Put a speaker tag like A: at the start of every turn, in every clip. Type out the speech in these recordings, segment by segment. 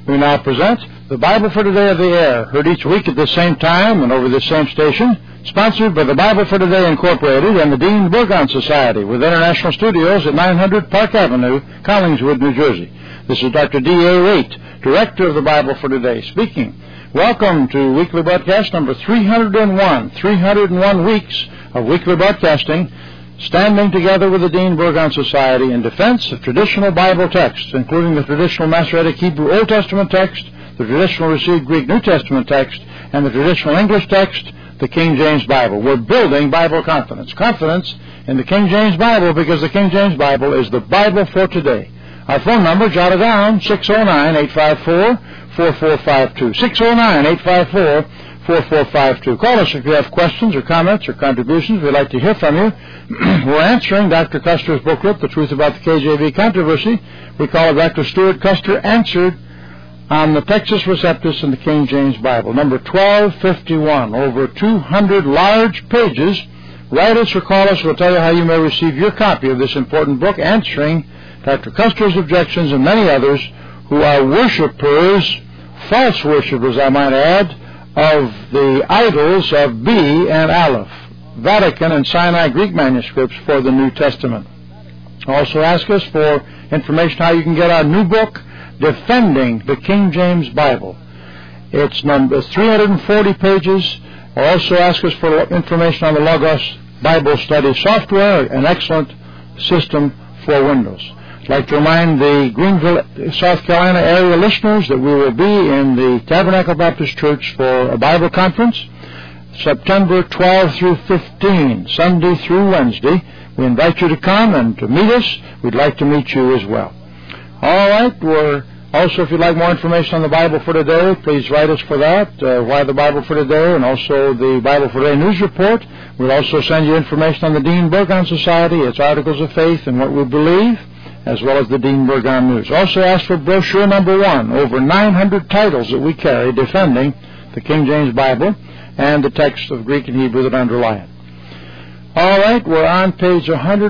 A: We now present the Bible for Today of the Air, heard each week at the same time and over this same station, sponsored by the Bible for Today Incorporated and the Dean Burgon Society with international studios at 900 Park Avenue, Collingswood, New Jersey. This is Dr. D.A. Raitt, Director of the Bible for Today, speaking. Welcome to weekly broadcast number 301, 301 weeks of weekly broadcasting, standing together with the Dean Burgon Society in defense of traditional Bible texts, including the traditional Masoretic Hebrew Old Testament text, the traditional received Greek New Testament text, and the traditional English text, the King James Bible. We're building Bible confidence. Confidence in the King James Bible, because the King James Bible is the Bible for today. Our phone number, jot it down, 609-854-4452. 609-854-4452. Call us if you have questions or comments or contributions. We'd like to hear from you. We're answering Dr. Custer's booklet, The Truth About the KJV Controversy. We call it Dr. Stuart Custer Answered on the Textus Receptus in the King James Bible. Number 1251, over 200 large pages. Write us or call us. We'll tell you how you may receive your copy of this important book, answering Dr. Custer's objections and many others who are worshipers, false worshipers, I might add, of the idols of B and Aleph, Vatican and Sinai Greek manuscripts for the New Testament. Also ask us for information how you can get our new book, Defending the King James Bible. It's 340 pages. Also ask us for information on the Logos Bible Study software, an excellent system for Windows. I'd like to remind the Greenville, South Carolina area listeners that we will be in the Tabernacle Baptist Church for a Bible conference, September 12 through 15, Sunday through Wednesday. We invite you to come and to meet us. We'd like to meet you as well. All right, if you'd like more information on the Bible for Today, please write us for that, why the Bible for Today, and also the Bible for Today News Report. We'll also send you information on the Dean Burgon Society, its articles of faith and what we believe, as well as the Dean Burgon News. Also ask for brochure number 1, over 900 titles that we carry defending the King James Bible and the texts of Greek and Hebrew that underlie it. All right, we're on page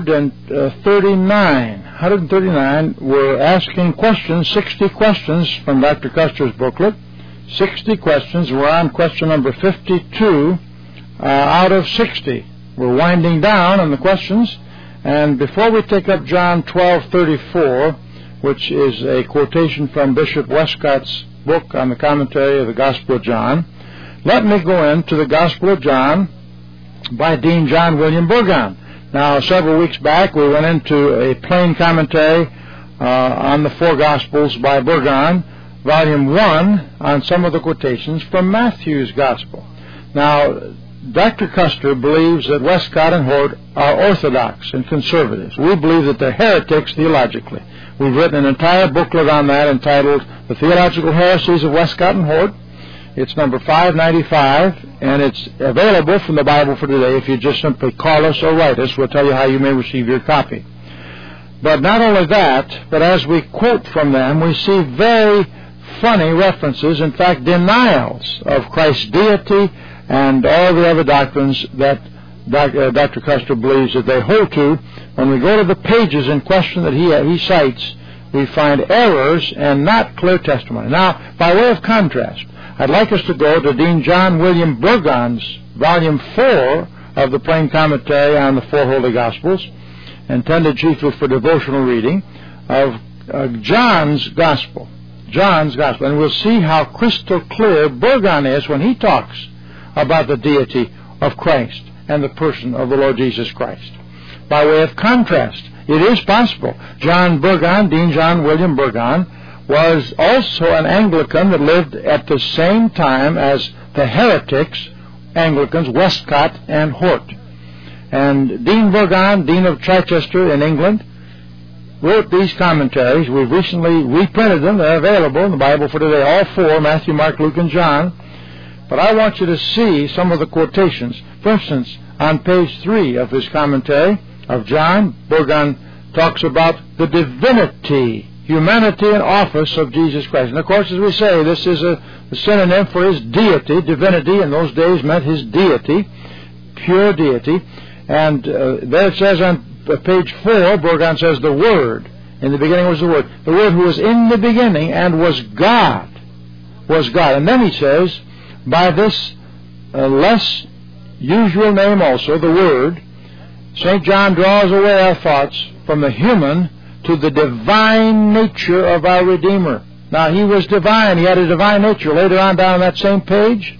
A: 139. We're asking questions, 60 questions from Dr. Custer's booklet. 60 questions. We're on question number 52 out of 60. We're winding down on the questions. And before we take up John 12:34, which is a quotation from Bishop Westcott's book on the commentary of the Gospel of John, let me go into the Gospel of John by Dean John William Burgon. Now, several weeks back, we went into a plain commentary on the four Gospels by Burgon, Volume 1, on some of the quotations from Matthew's Gospel. Now, Dr. Custer believes that Westcott and Hort are orthodox and conservatives. We believe that they're heretics theologically. We've written an entire booklet on that entitled The Theological Heresies of Westcott and Hort. It's number 595, and it's available from the Bible for Today. If you just simply call us or write us, we'll tell you how you may receive your copy. But not only that, but as we quote from them, we see very funny references, in fact, denials of Christ's deity and all the other doctrines that Dr. Custer believes that they hold to. When we go to the pages in question that he cites, we find errors and not clear testimony. Now, by way of contrast, I'd like us to go to Dean John William Burgon's Volume 4 of the Plain Commentary on the Four Holy Gospels, intended chiefly for devotional reading, of John's Gospel. John's Gospel. And we'll see how crystal clear Burgon is when he talks about the deity of Christ and the person of the Lord Jesus Christ. By way of contrast, it is possible. John Burgon, Dean John William Burgon, was also an Anglican that lived at the same time as the heretics, Anglicans, Westcott and Hort. And Dean Burgon, Dean of Chichester in England, wrote these commentaries. We've recently reprinted them. They're available in the Bible for Today, all four, Matthew, Mark, Luke, and John. But I want you to see some of the quotations. For instance, on page 3 of his commentary of John, Burgon talks about the divinity, humanity, and office of Jesus Christ. And of course, as we say, this is a synonym for his deity. Divinity in those days meant his deity, pure deity. And there it says on page 4, Burgon says the Word In the beginning was the Word. The Word who was in the beginning and was God. Was God. And then he says, by this less usual name also, the Word, St. John draws away our thoughts from the human to the divine nature of our Redeemer. Now, he was divine. He had a divine nature. Later on down that same page.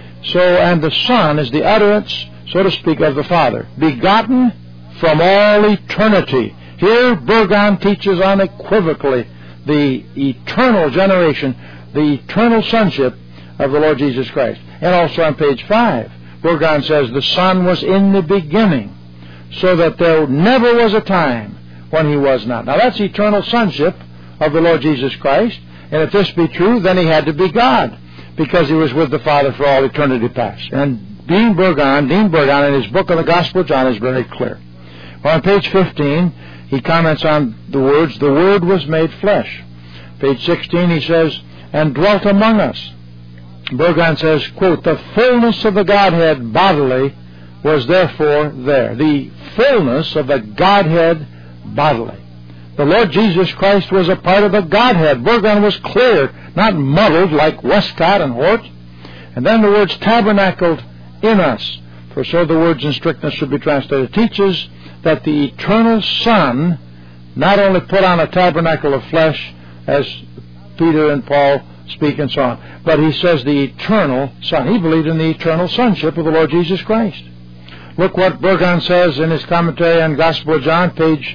A: And the Son is the utterance, so to speak, of the Father, begotten from all eternity. Here, Burgon teaches unequivocally the eternal generation, the eternal sonship of the Lord Jesus Christ. And also on page 5, Burgon says the Son was in the beginning, so that there never was a time when he was not. Now, that's eternal sonship of the Lord Jesus Christ. And if this be true, then he had to be God, because he was with the Father for all eternity past. And Dean Burgon, in his book on the Gospel of John, is very clear. Well, on page 15, he comments on the words, the Word was made flesh. Page 16, he says, and dwelt among us. Burgon says, quote, the fullness of the Godhead bodily was therefore there. The fullness of the Godhead bodily. The Lord Jesus Christ was a part of the Godhead. Burgon was clear, not muddled like Westcott and Hort. And then the words tabernacled in us, for so the words in strictness should be translated, teaches that the eternal Son not only put on a tabernacle of flesh, as Peter and Paul speak and so on, but he says the eternal Son. He believed in the eternal sonship of the Lord Jesus Christ. Look what Burgon says in his commentary on Gospel of John, page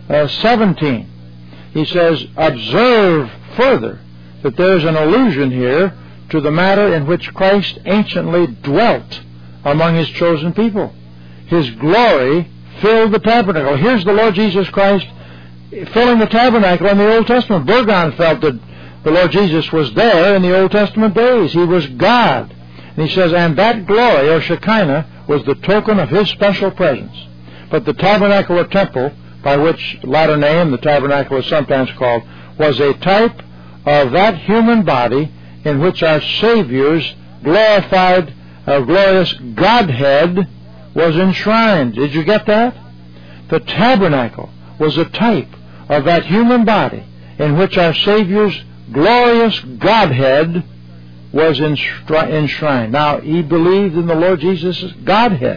A: 17. He says, observe further that there is an allusion here to the matter in which Christ anciently dwelt among his chosen people. His glory filled the tabernacle. Here's the Lord Jesus Christ filling the tabernacle in the Old Testament. Burgon felt that the Lord Jesus was there in the Old Testament days. He was God. And he says, and that glory, or Shekinah, was the token of his special presence. But the tabernacle or temple, by which latter name the tabernacle is sometimes called, was a type of that human body in which our Savior's glorified, glorious Godhead was enshrined. Did you get that? The tabernacle was a type of that human body in which our Savior's glorious Godhead was enshrined. Now, he believed in the Lord Jesus' Godhead,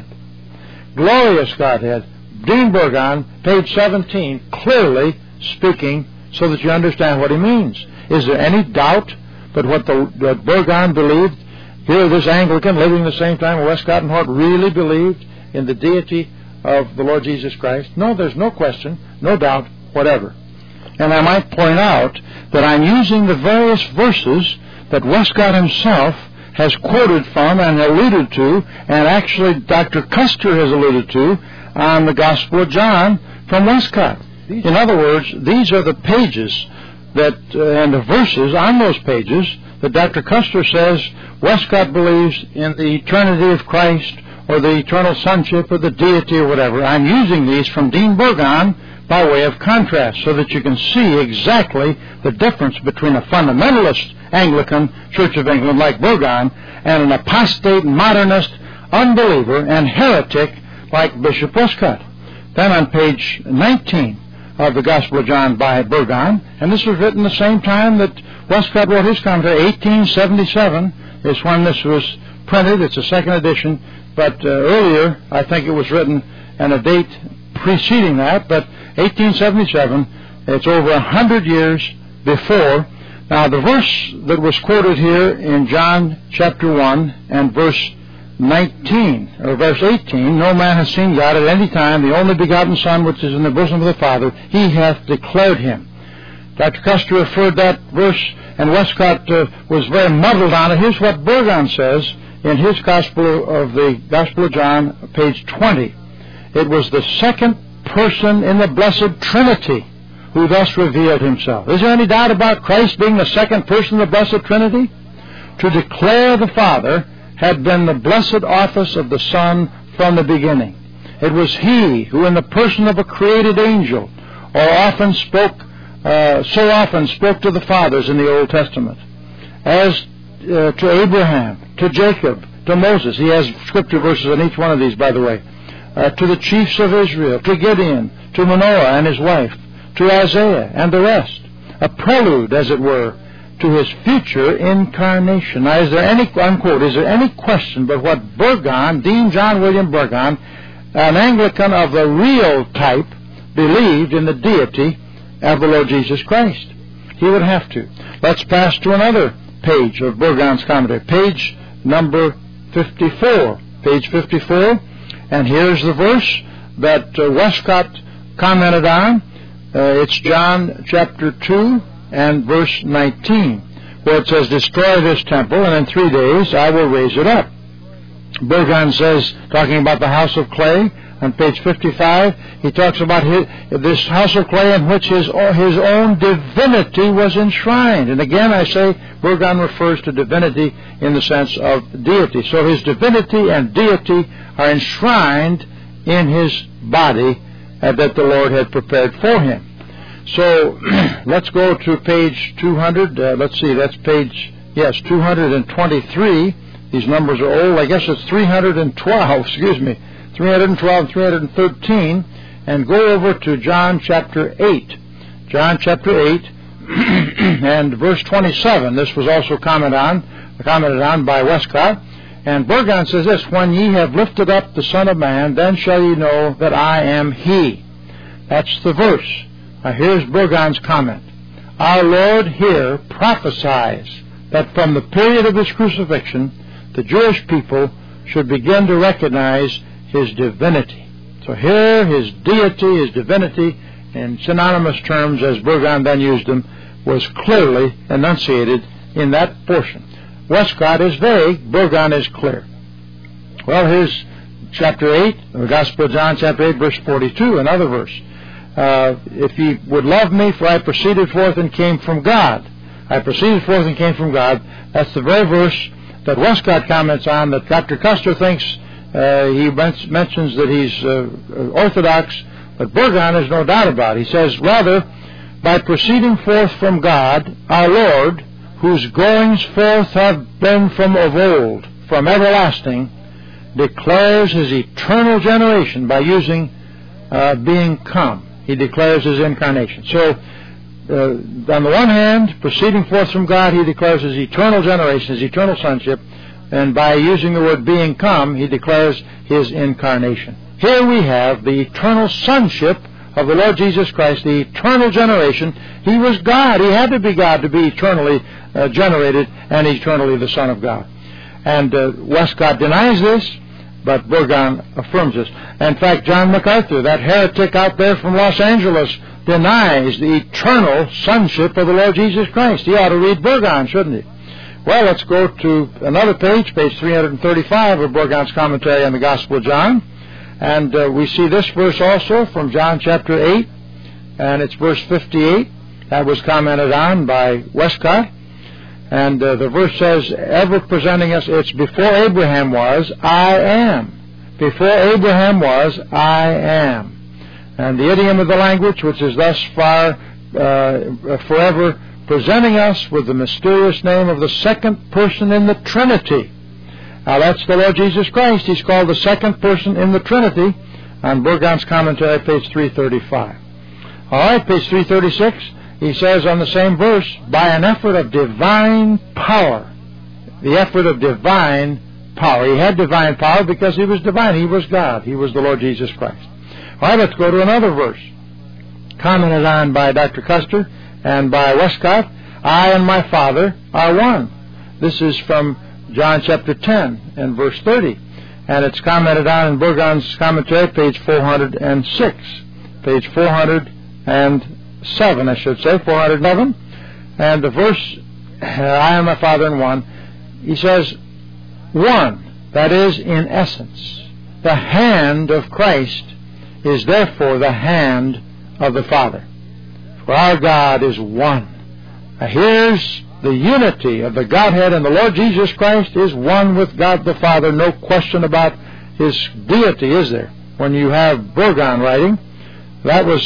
A: glorious Godhead. Dean Burgon, page 17, clearly speaking so that you understand what he means. Is there any doubt that what Burgon believed, here this Anglican living the same time Westcott and Hort really believed in the deity of the Lord Jesus Christ? No, there's no question, no doubt, whatever. And I might point out that I'm using the various verses that Westcott himself has quoted from and alluded to, and actually Dr. Custer has alluded to, on the Gospel of John from Westcott. In other words, these are the pages that and the verses on those pages that Dr. Custer says Westcott believes in the eternity of Christ or the eternal sonship or the deity or whatever. I'm using these from Dean Burgon by way of contrast so that you can see exactly the difference between a fundamentalist Anglican Church of England like Burgon and an apostate, modernist, unbeliever, and heretic like Bishop Westcott. Then on page 19 of the Gospel of John by Burgon, and this was written the same time that Westcott wrote his commentary, 1877 is when this was printed. It's a second edition, but earlier I think it was written and a date preceding that, but 1877, it's over 100 years before. Now the verse that was quoted here in John chapter 1 and verse 19, or verse 18, no man has seen God at any time, the only begotten Son which is in the bosom of the Father, he hath declared him. Dr. Custer referred that verse, and Westcott was very muddled on it. Here's what Burgon says in his Gospel of John, page 20. It was the second person in the blessed Trinity who thus revealed himself. Is there any doubt about Christ being the second person of the blessed Trinity? To declare the Father had been the blessed office of the Son from the beginning. It was he who, in the person of a created angel, so often spoke to the fathers in the Old Testament, as to Abraham, to Jacob, to Moses. He has scripture verses on each one of these, by the way. To the chiefs of Israel, to Gideon, to Manoah and his wife, to Isaiah and the rest, a prelude, as it were, to his future incarnation. Now, is there any, unquote, is there any question but what Burgon, Dean John William Burgon, an Anglican of the real type, believed in the deity of the Lord Jesus Christ? He would have to. Let's pass to another page of Burgon's commentary, page number 54. Page 54, and here's the verse that Westcott commented on. It's John chapter 2 and verse 19, where it says, "Destroy this temple, and in 3 days I will raise it up." Burgon says, talking about the house of clay, on page 55, he talks about this house of clay in which his own divinity was enshrined. And again, I say, Burgon refers to divinity in the sense of deity. So his divinity and deity are enshrined in his body that the Lord had prepared for him. So let's go to page 200. Let's see, that's page, 223. These numbers are old. I guess it's 312, 312 and 313, and go over to John chapter 8. John chapter 8 and verse 27. This was also commented on by Westcott. And Burgon says this, "When ye have lifted up the Son of Man, then shall ye know that I am He." That's the verse. Now here's Burgon's comment. Our Lord here prophesies that from the period of His crucifixion, the Jewish people should begin to recognize His divinity. So here, His deity, His divinity, in synonymous terms as Burgon then used them, was clearly enunciated in that portion. Westcott is vague, Burgon is clear. Well, here's chapter 8, the Gospel of John, chapter 8, verse 42, another verse. "If ye would love me, for I proceeded forth and came from God." I proceeded forth and came from God. That's the very verse that Westcott comments on, that Dr. Custer thinks he mentions that he's Orthodox, but Burgon has no doubt about it. He says, "Rather, by proceeding forth from God, our Lord, whose goings forth have been from of old, from everlasting, declares His eternal generation by using being come." He declares His incarnation. So, on the one hand, proceeding forth from God, He declares His eternal generation, His eternal sonship, and by using the word being come, He declares His incarnation. Here we have the eternal sonship of the Lord Jesus Christ, the eternal generation. He was God. He had to be God to be eternally generated and eternally the Son of God. And Westcott denies this, but Burgon affirms this. In fact, John MacArthur, that heretic out there from Los Angeles, denies the eternal sonship of the Lord Jesus Christ. He ought to read Burgon, shouldn't he? Well, let's go to another page, page 335 of Burgon's commentary on the Gospel of John. And we see this verse also from John chapter 8, and it's verse 58. That was commented on by Westcott. And the verse says, ever presenting us, it's before Abraham was, I am. Before Abraham was, I am. And the idiom of the language, which is thus far forever presenting us with the mysterious name of the second person in the Trinity. Now that's the Lord Jesus Christ. He's called the second person in the Trinity on Burgon's commentary, page 335. All right, page 336, he says on the same verse, by an effort of divine power. The effort of divine power. He had divine power because He was divine. He was God. He was the Lord Jesus Christ. All right, let's go to another verse commented on by Dr. Custer and by Westcott. I and my Father are one. This is from John chapter 10 and verse 30. And it's commented on in Burgon's commentary, page 406. Page 407, I should say, 411. And the verse, I and my Father in one, he says, one, that is, in essence. The hand of Christ is therefore the hand of the Father. For our God is one. Now here's the unity of the Godhead, and the Lord Jesus Christ is one with God the Father. No question about His deity, is there? When you have Burgon writing, that was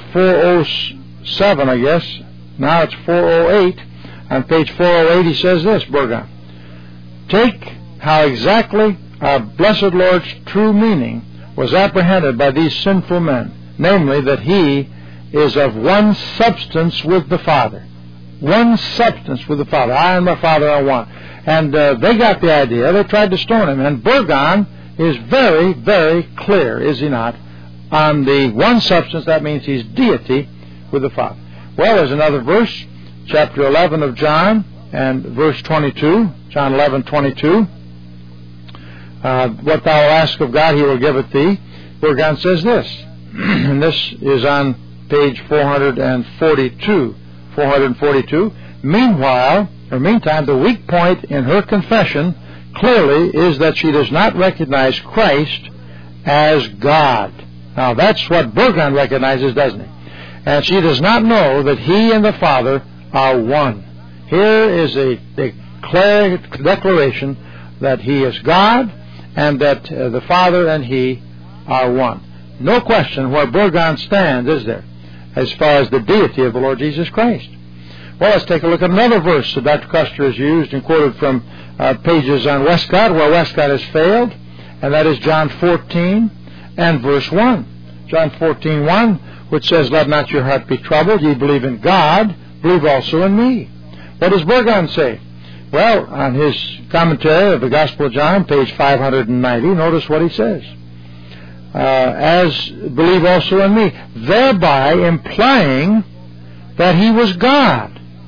A: 407, I guess. Now it's 408. On page 408 he says this, Burgon. Take how exactly our blessed Lord's true meaning was apprehended by these sinful men, namely that He is of one substance with the Father. One substance with the Father. I and my Father are one. And they got the idea. They tried to stone him. And Burgon is very, very clear, is he not, on the one substance. That means he's deity with the Father. Well, there's another verse, chapter 11 of John, and verse 22, John 11:22. What thou ask of God, he will give it thee. Burgon says this, and this is on page 442. Meantime, the weak point in her confession clearly is that she does not recognize Christ as God. Now, that's what Burgon recognizes, doesn't he? And she does not know that he and the Father are one. Here is a clear declaration that he is God and that the Father and he are one. No question where Burgon stands, is there, as far as the deity of the Lord Jesus Christ. Well, let's take a look at another verse that Dr. Custer has used and quoted from pages on Westcott, where Westcott has failed, and that is John 14 and verse 1. John 14:1, which says, "Let not your heart be troubled. Ye believe in God, believe also in me." What does Burgon say? Well, on his commentary of the Gospel of John, page 590, notice what he says. As believe also in me, thereby implying that he was God.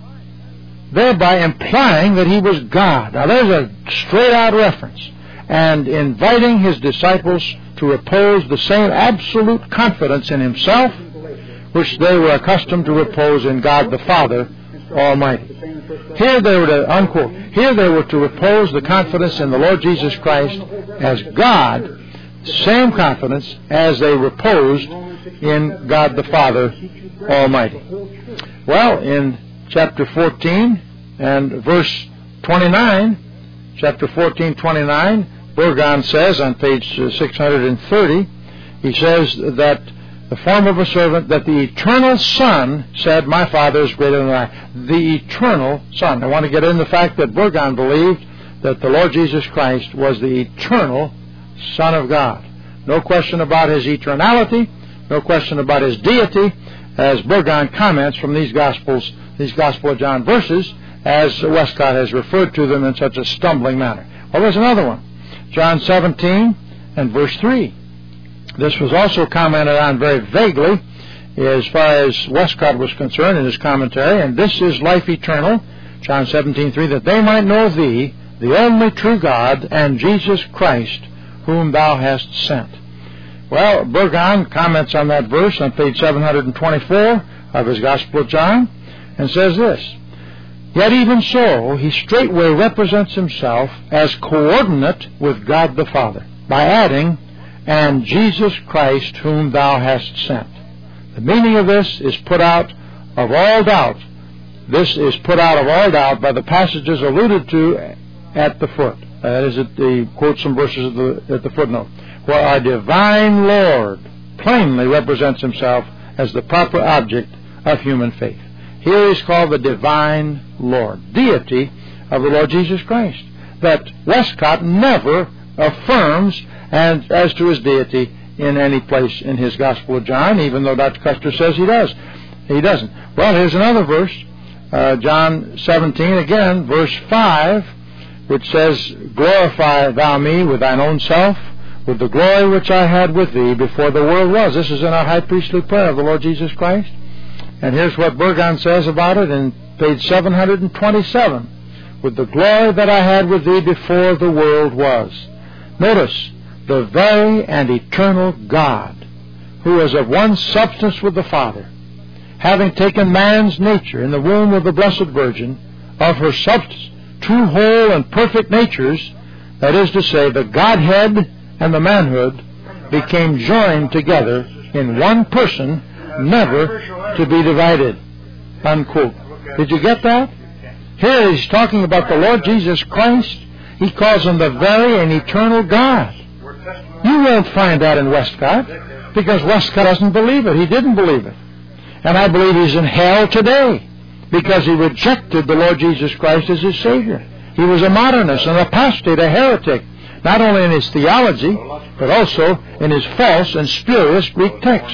A: Thereby implying that he was God. Now there's a straight-out reference, and inviting his disciples to repose the same absolute confidence in himself which they were accustomed to repose in God the Father Almighty. Here they were to, unquote, here they were to repose the confidence in the Lord Jesus Christ as God, same confidence as they reposed in God the Father Almighty. Well, in chapter 14 and verse 29, chapter 14, 29, Burgon says on page 630, he says that the form of a servant, that the eternal Son said, "My Father is greater than I." The eternal Son. I want to get in the fact that Burgon believed that the Lord Jesus Christ was the eternal Son of God. No question about his eternality, no question about his deity, as Burgon comments from these Gospel of John verses, as Westcott has referred to them in such a stumbling manner. Well, there's another one. John 17 and verse 3. This was also commented on very vaguely as far as Westcott was concerned in his commentary, and this is life eternal, John 17:3, that they might know thee, the only true God, and Jesus Christ, whom thou hast sent. Well, Burgon comments on that verse on page 724 of his Gospel of John, and says this, "Yet even so, he straightway represents himself as coordinate with God the Father, by adding, and Jesus Christ whom thou hast sent." The meaning of this is put out of all doubt. This is put out of all doubt by the passages alluded to at the foot. That is, quote some verses at the footnote, where our divine Lord plainly represents himself as the proper object of human faith. Here he's called the divine Lord, deity of the Lord Jesus Christ, that Westcott never affirms and as to his deity in any place in his Gospel of John, even though Dr. Custer says he does. He doesn't. Well, here's another verse, John 17, again, verse 5, which says, "Glorify thou me with thine own self, with the glory which I had with thee before the world was." This is in our high priestly prayer of the Lord Jesus Christ. And here's what Burgon says about it in page 727, "With the glory that I had with thee before the world was." Notice, the very and eternal God, who is of one substance with the Father, having taken man's nature in the womb of the Blessed Virgin, of her substance, two whole and perfect natures, that is to say, the Godhead and the manhood, became joined together in one person, never to be divided. Unquote. Did you get that? Here he's talking about the Lord Jesus Christ. He calls him the very and eternal God. You won't find that in Westcott, because Westcott doesn't believe it. He didn't believe it. And I believe he's in hell today, because he rejected the Lord Jesus Christ as his Savior. He was a modernist, an apostate, a heretic, not only in his theology, but also in his false and spurious Greek text.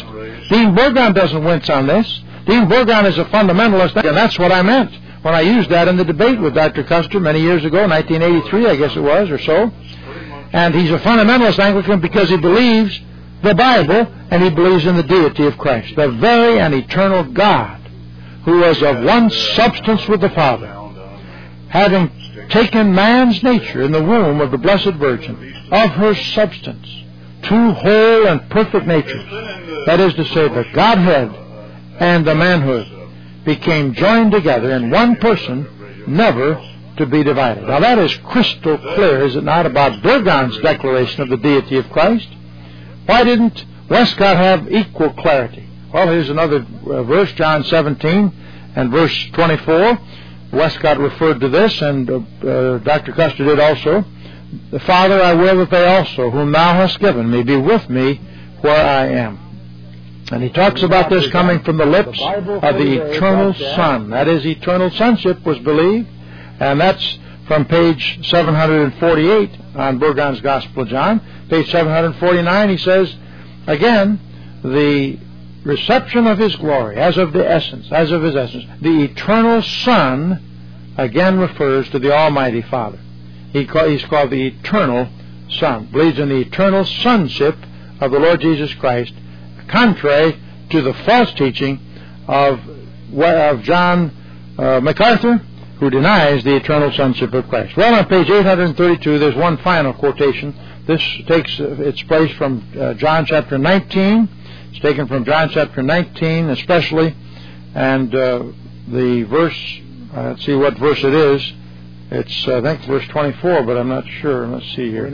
A: Dean Burgon doesn't wince on this. Dean Burgon is a fundamentalist, and that's what I meant when I used that in the debate with Dr. Custer many years ago, 1983, I guess it was, or so. And he's a fundamentalist Anglican because he believes the Bible and he believes in the deity of Christ, the very and eternal God who was of one substance with the Father, having taken man's nature in the womb of the Blessed Virgin, of her substance, two whole and perfect natures, that is to say, the Godhead and the manhood, became joined together in one person, never to be divided. Now that is crystal clear, is it not, about Burgon's declaration of the deity of Christ? Why didn't Westcott have equal clarity? Well, here's another verse, John 17 and verse 24. Westcott referred to this, and Dr. Custer did also. The Father, I will that they also, whom thou hast given me, be with me where I am. And he talks about this coming from the lips of the eternal Son. That is, eternal sonship was believed, and that's from page 748 on Burgon's Gospel of John. Page 749, he says, again, the reception of his glory, as of his essence, the eternal Son, again refers to the Almighty Father. He's called the eternal Son. Believes in the eternal sonship of the Lord Jesus Christ, contrary to the false teaching of John MacArthur, who denies the eternal sonship of Christ. Well, on page 832, there's one final quotation. This takes its place from John chapter 19. It's taken from John chapter 19 especially, and the verse, let's see what verse it is. It's, I think, verse 24, but I'm not sure. Let's see here.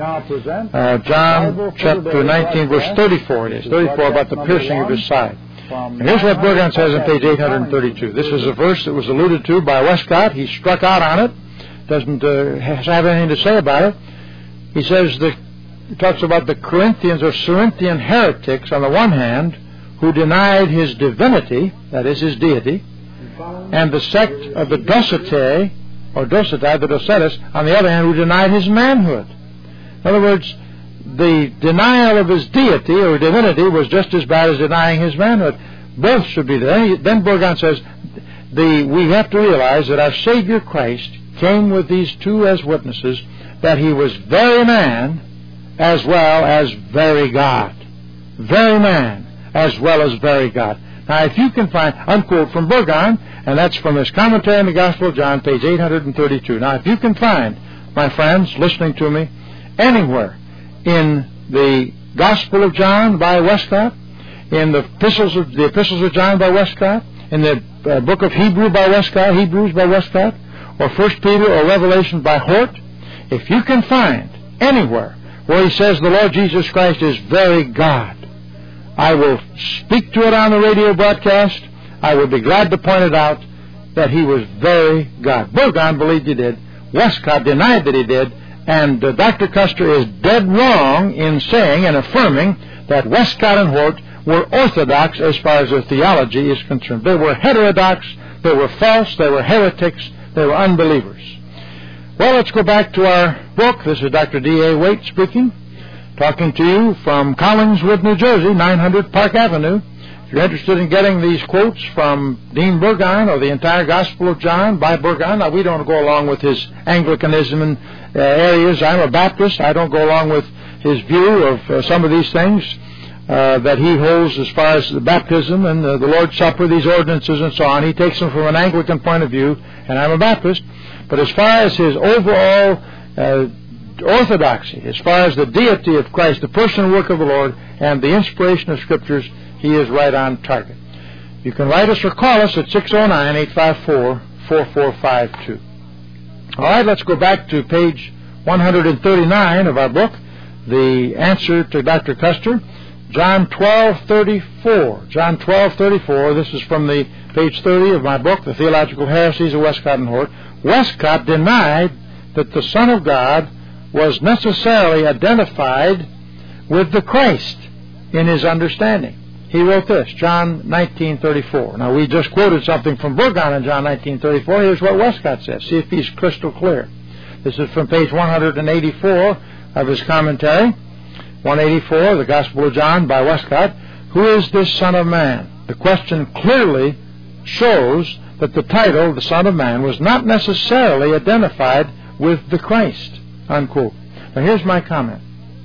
A: John chapter 19, verse 34 it is. 34, about the piercing of his side. And here's what Burgon says on page 832. This is a verse that was alluded to by Westcott. He struck out on it. Doesn't have anything to say about it. He says he talks about the Corinthians or Cerinthian heretics on the one hand, who denied his divinity, that is, his deity, and the sect of the Docetae, or Docetae, the Docetus, on the other hand, who denied his manhood. In other words, the denial of his deity or divinity was just as bad as denying his manhood. Both should be there. Then Burgon says, we have to realize that our Savior Christ came with these two as witnesses, that he was very man as well as very God. Very man as well as very God. Now, if you can find, unquote from Burgon, and that's from his commentary on the Gospel of John, page 832. Now, if you can find, my friends, listening to me, anywhere in the Gospel of John by Westcott, in the Epistles of John by Westcott, in the book of Hebrews by Westcott, or 1 Peter or Revelation by Hort, if you can find anywhere where he says the Lord Jesus Christ is very God, I will speak to it on the radio broadcast. I would be glad to point it out that he was very God. Burgon believed he did. Westcott denied that he did. And Dr. Custer is dead wrong in saying and affirming that Westcott and Hort were orthodox as far as their theology is concerned. They were heterodox, they were false, they were heretics, they were unbelievers. Well, let's go back to our book. This is Dr. D.A. Waite speaking, talking to you from Collingswood, New Jersey, 900 Park Avenue. If you're interested in getting these quotes from Dean Burgon or the entire Gospel of John by Burgon, now we don't go along with his Anglicanism and areas. I'm a Baptist. I don't go along with his view of some of these things that he holds as far as the baptism and the Lord's Supper, these ordinances and so on. He takes them from an Anglican point of view, and I'm a Baptist. But as far as his overall orthodoxy, as far as the deity of Christ, the person and work of the Lord, and the inspiration of Scriptures, he is right on target. You can write us or call us at 609-854-4452. All right, let's go back to page 139 of our book, the answer to Dr. Custer, John 12:34. John 12:34. This is from the page 30 of my book, The Theological Heresies of Westcott and Hort. Westcott denied that the Son of God was necessarily identified with the Christ in his understanding. He wrote this, John 19:34. Now, we just quoted something from Burgon in John 19:34. Here's what Westcott says. See if he's crystal clear. This is from page 184 of his commentary. 184, the Gospel of John by Westcott. Who is this Son of Man? The question clearly shows that the title, the Son of Man, was not necessarily identified with the Christ, unquote. Now here's my comment.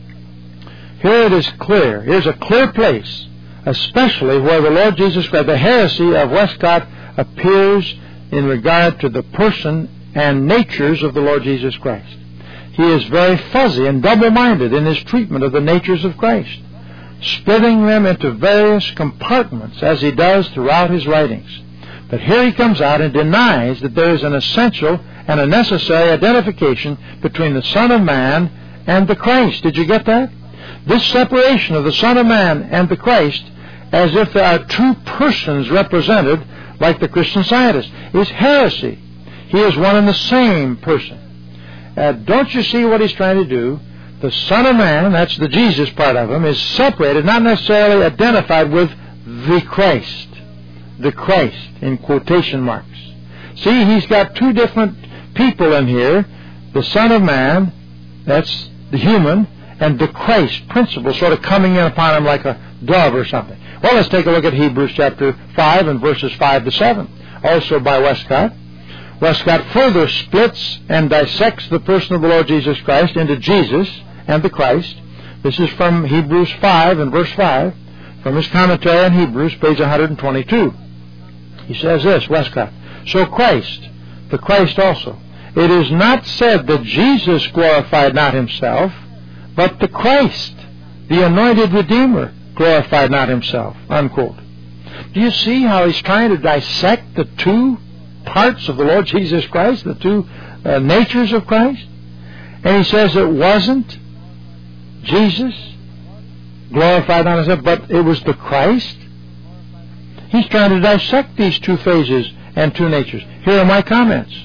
A: Here it is clear. Here's a clear place, especially where the Lord Jesus Christ, the heresy of Westcott, appears in regard to the person and natures of the Lord Jesus Christ. He is very fuzzy and double-minded in his treatment of the natures of Christ, splitting them into various compartments as he does throughout his writings. But here he comes out and denies that there is an essential and a necessary identification between the Son of Man and the Christ. Did you get that? This separation of the Son of Man and the Christ, as if there are two persons represented, like the Christian Scientist, is heresy. He is one and the same person. Don't you see what he's trying to do? The Son of Man, that's the Jesus part of him, is separated, not necessarily identified with the Christ. The Christ, in quotation marks. See, he's got two different people in here. The Son of Man, that's the human, and the Christ principle sort of coming in upon him like a dove or something. Well, let's take a look at Hebrews chapter 5 and verses 5 to 7, also by Westcott. Westcott further splits and dissects the person of the Lord Jesus Christ into Jesus and the Christ. This is from Hebrews 5 and verse 5, from his commentary on Hebrews, page 122. He says this, Westcott, so Christ, the Christ also, it is not said that Jesus glorified not himself, but the Christ, the anointed Redeemer, glorified not himself, unquote. Do you see how he's trying to dissect the two parts of the Lord Jesus Christ, the two natures of Christ? And he says it wasn't Jesus glorified not himself, but it was the Christ. He's trying to dissect these two phases and two natures. Here are my comments.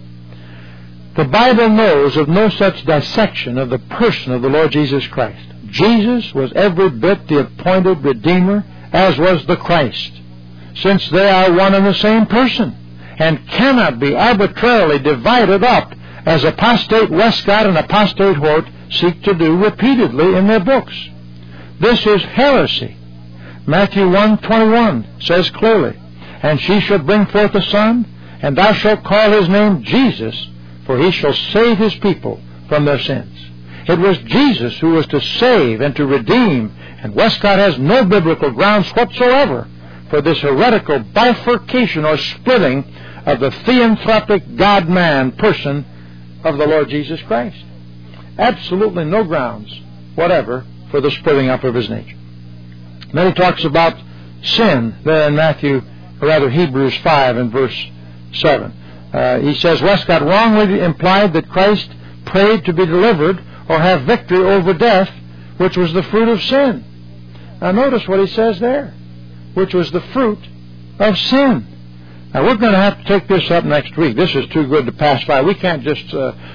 A: The Bible knows of no such dissection of the person of the Lord Jesus Christ. Jesus was every bit the appointed Redeemer, as was the Christ, since they are one and the same person, and cannot be arbitrarily divided up as apostate Westcott and apostate Hort seek to do repeatedly in their books. This is heresy. Matthew 1:21 says clearly, and she shall bring forth a son, and thou shalt call his name Jesus, for he shall save his people from their sins. It was Jesus who was to save and to redeem, and Westcott has no biblical grounds whatsoever for this heretical bifurcation or splitting of the theanthropic God-man person of the Lord Jesus Christ. Absolutely no grounds whatever for the splitting up of his nature. Then he talks about sin there in Hebrews 5 and verse 7. He says, Westcott wrongly implied that Christ prayed to be delivered or have victory over death, which was the fruit of sin. Now notice what he says there, which was the fruit of sin. Now we're going to have to take this up next week. This is too good to pass by. We can't just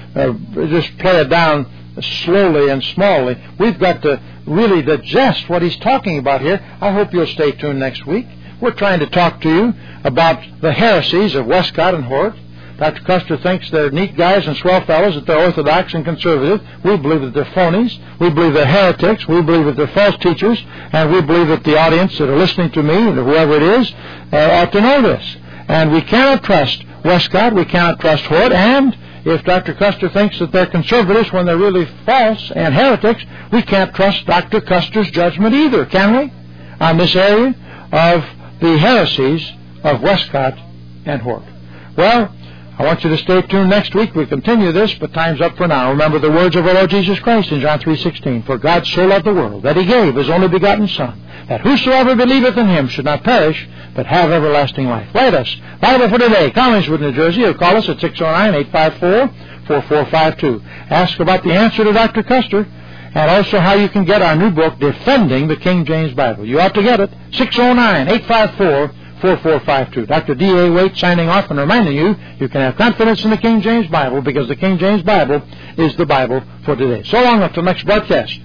A: play it down slowly and smallly. We've got to really digest what he's talking about here. I hope you'll stay tuned next week. We're trying to talk to you about the heresies of Westcott and Hort. Dr. Custer thinks they're neat guys and swell fellows, that they're orthodox and conservative. We believe that they're phonies. We believe they're heretics. We believe that they're false teachers. And we believe that the audience that are listening to me, or whoever it is, ought to know this. And we cannot trust Westcott. We cannot trust Hort. And if Dr. Custer thinks that they're conservatives when they're really false and heretics, we can't trust Dr. Custer's judgment either, can we? On this area of the heresies of Westcott and Hort. Well, I want you to stay tuned next week. We continue this, but time's up for now. Remember the words of our Lord Jesus Christ in John 3:16. For God so loved the world that he gave his only begotten Son, that whosoever believeth in him should not perish, but have everlasting life. Write us. Bible for today, Collingswood, New Jersey, or call us at 609-854-4452. Ask about the answer to Dr. Custer, and also how you can get our new book, Defending the King James Bible. You ought to get it. 609-854-4452. Dr. D.A. Waite signing off and reminding you, you can have confidence in the King James Bible because the King James Bible is the Bible for today. So long until next broadcast.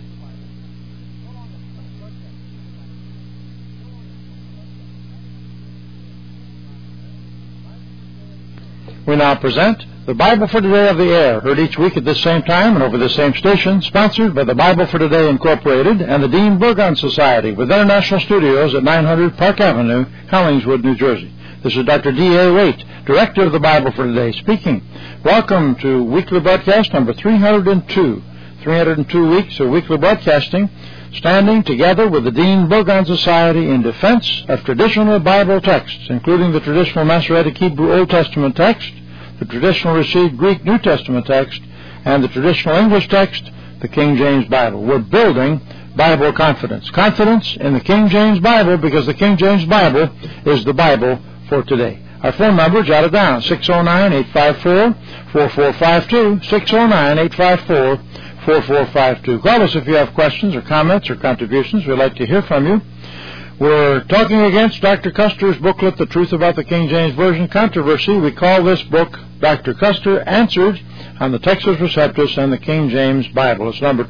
A: We now present The Bible for Today of the Air, heard each week at this same time and over this same station, sponsored by the Bible for Today Incorporated and the Dean Burgon Society with international studios at 900 Park Avenue, Hollingswood, New Jersey. This is Dr. D.A. Waite, Director of the Bible for Today, speaking. Welcome to weekly broadcast number 302. 302 weeks of weekly broadcasting, standing together with the Dean Burgon Society in defense of traditional Bible texts, including the traditional Masoretic Hebrew Old Testament text, the traditional received Greek New Testament text, and the traditional English text, the King James Bible. We're building Bible confidence. Confidence in the King James Bible, because the King James Bible is the Bible for today. Our phone number, jot it down, 609-854-4452, 609-854-4452. Call us if you have questions or comments or contributions. We'd like to hear from you. We're talking against Dr. Custer's booklet, The Truth About the King James Version Controversy. We call this book, Dr. Custer Answered on the Textus Receptus and the King James Bible. It's number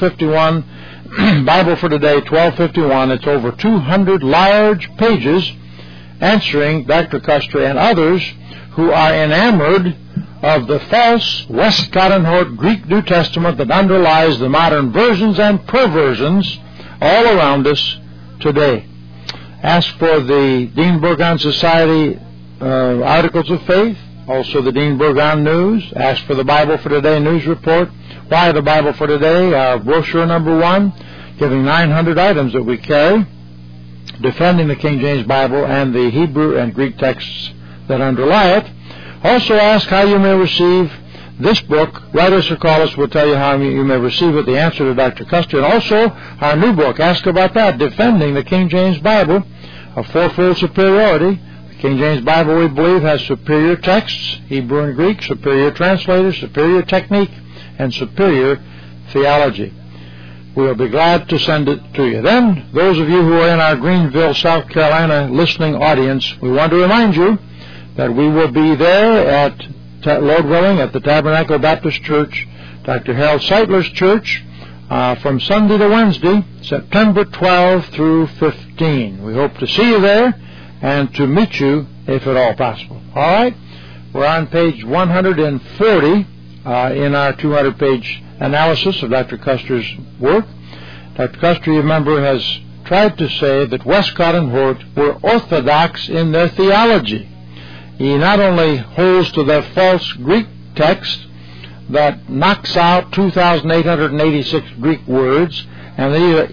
A: 1251, Bible for Today, 1251. It's over 200 large pages answering Dr. Custer and others who are enamored of the false Westcott and Hort Greek New Testament that underlies the modern versions and perversions all around us today. Ask for the Dean Burgon Society Articles of Faith, also the Dean Burgon News. Ask for the Bible for Today News Report. Why the Bible for Today? Our brochure number 1, giving 900 items that we carry, defending the King James Bible and the Hebrew and Greek texts that underlie it. Also ask how you may receive this book. Write us or call us. We'll tell you how you may receive it, the answer to Dr. Custer. And also our new book. Ask about that, Defending the King James Bible, a fourfold superiority. The King James Bible, we believe, has superior texts, Hebrew and Greek, superior translators, superior technique, and superior theology. We'll be glad to send it to you. Then, those of you who are in our Greenville, South Carolina listening audience, we want to remind you that we will be there at, Lord willing, at the Tabernacle Baptist Church, Dr. Harold Seidler's church, from Sunday to Wednesday, September 12 through 15. We hope to see you there and to meet you if at all possible. All right? We're on page 140 in our 200-page analysis of Dr. Custer's work. Dr. Custer, you remember, has tried to say that Westcott and Hort were orthodox in their theology. He not only holds to that false Greek text that knocks out 2,886 Greek words, and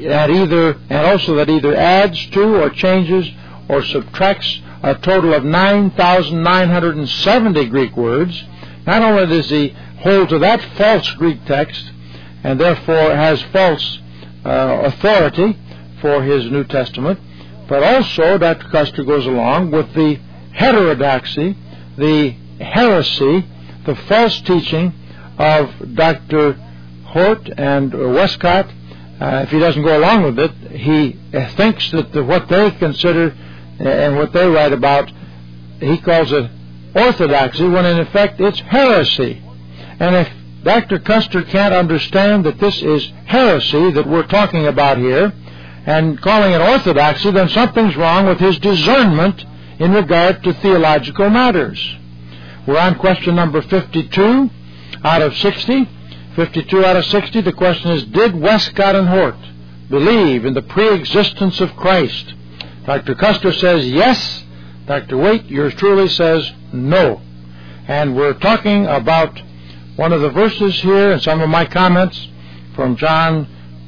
A: also that either adds to or changes or subtracts a total of 9,970 Greek words. Not only does he hold to that false Greek text, and therefore has false authority for his New Testament, but also Dr. Custer goes along with the heterodoxy, the heresy, the false teaching of Dr. Hort and Westcott. If he doesn't go along with it, he thinks that what they consider and what they write about, he calls it orthodoxy, when in effect it's heresy. And if Dr. Custer can't understand that this is heresy that we're talking about here and calling it orthodoxy, then something's wrong with his discernment in regard to theological matters. We're on question number 52 out of 60. 52 out of 60, the question is, did Westcott and Hort believe in the pre-existence of Christ? Dr. Custer says yes. Dr. Waite, yours truly, says no. And we're talking about one of the verses here and some of my comments from John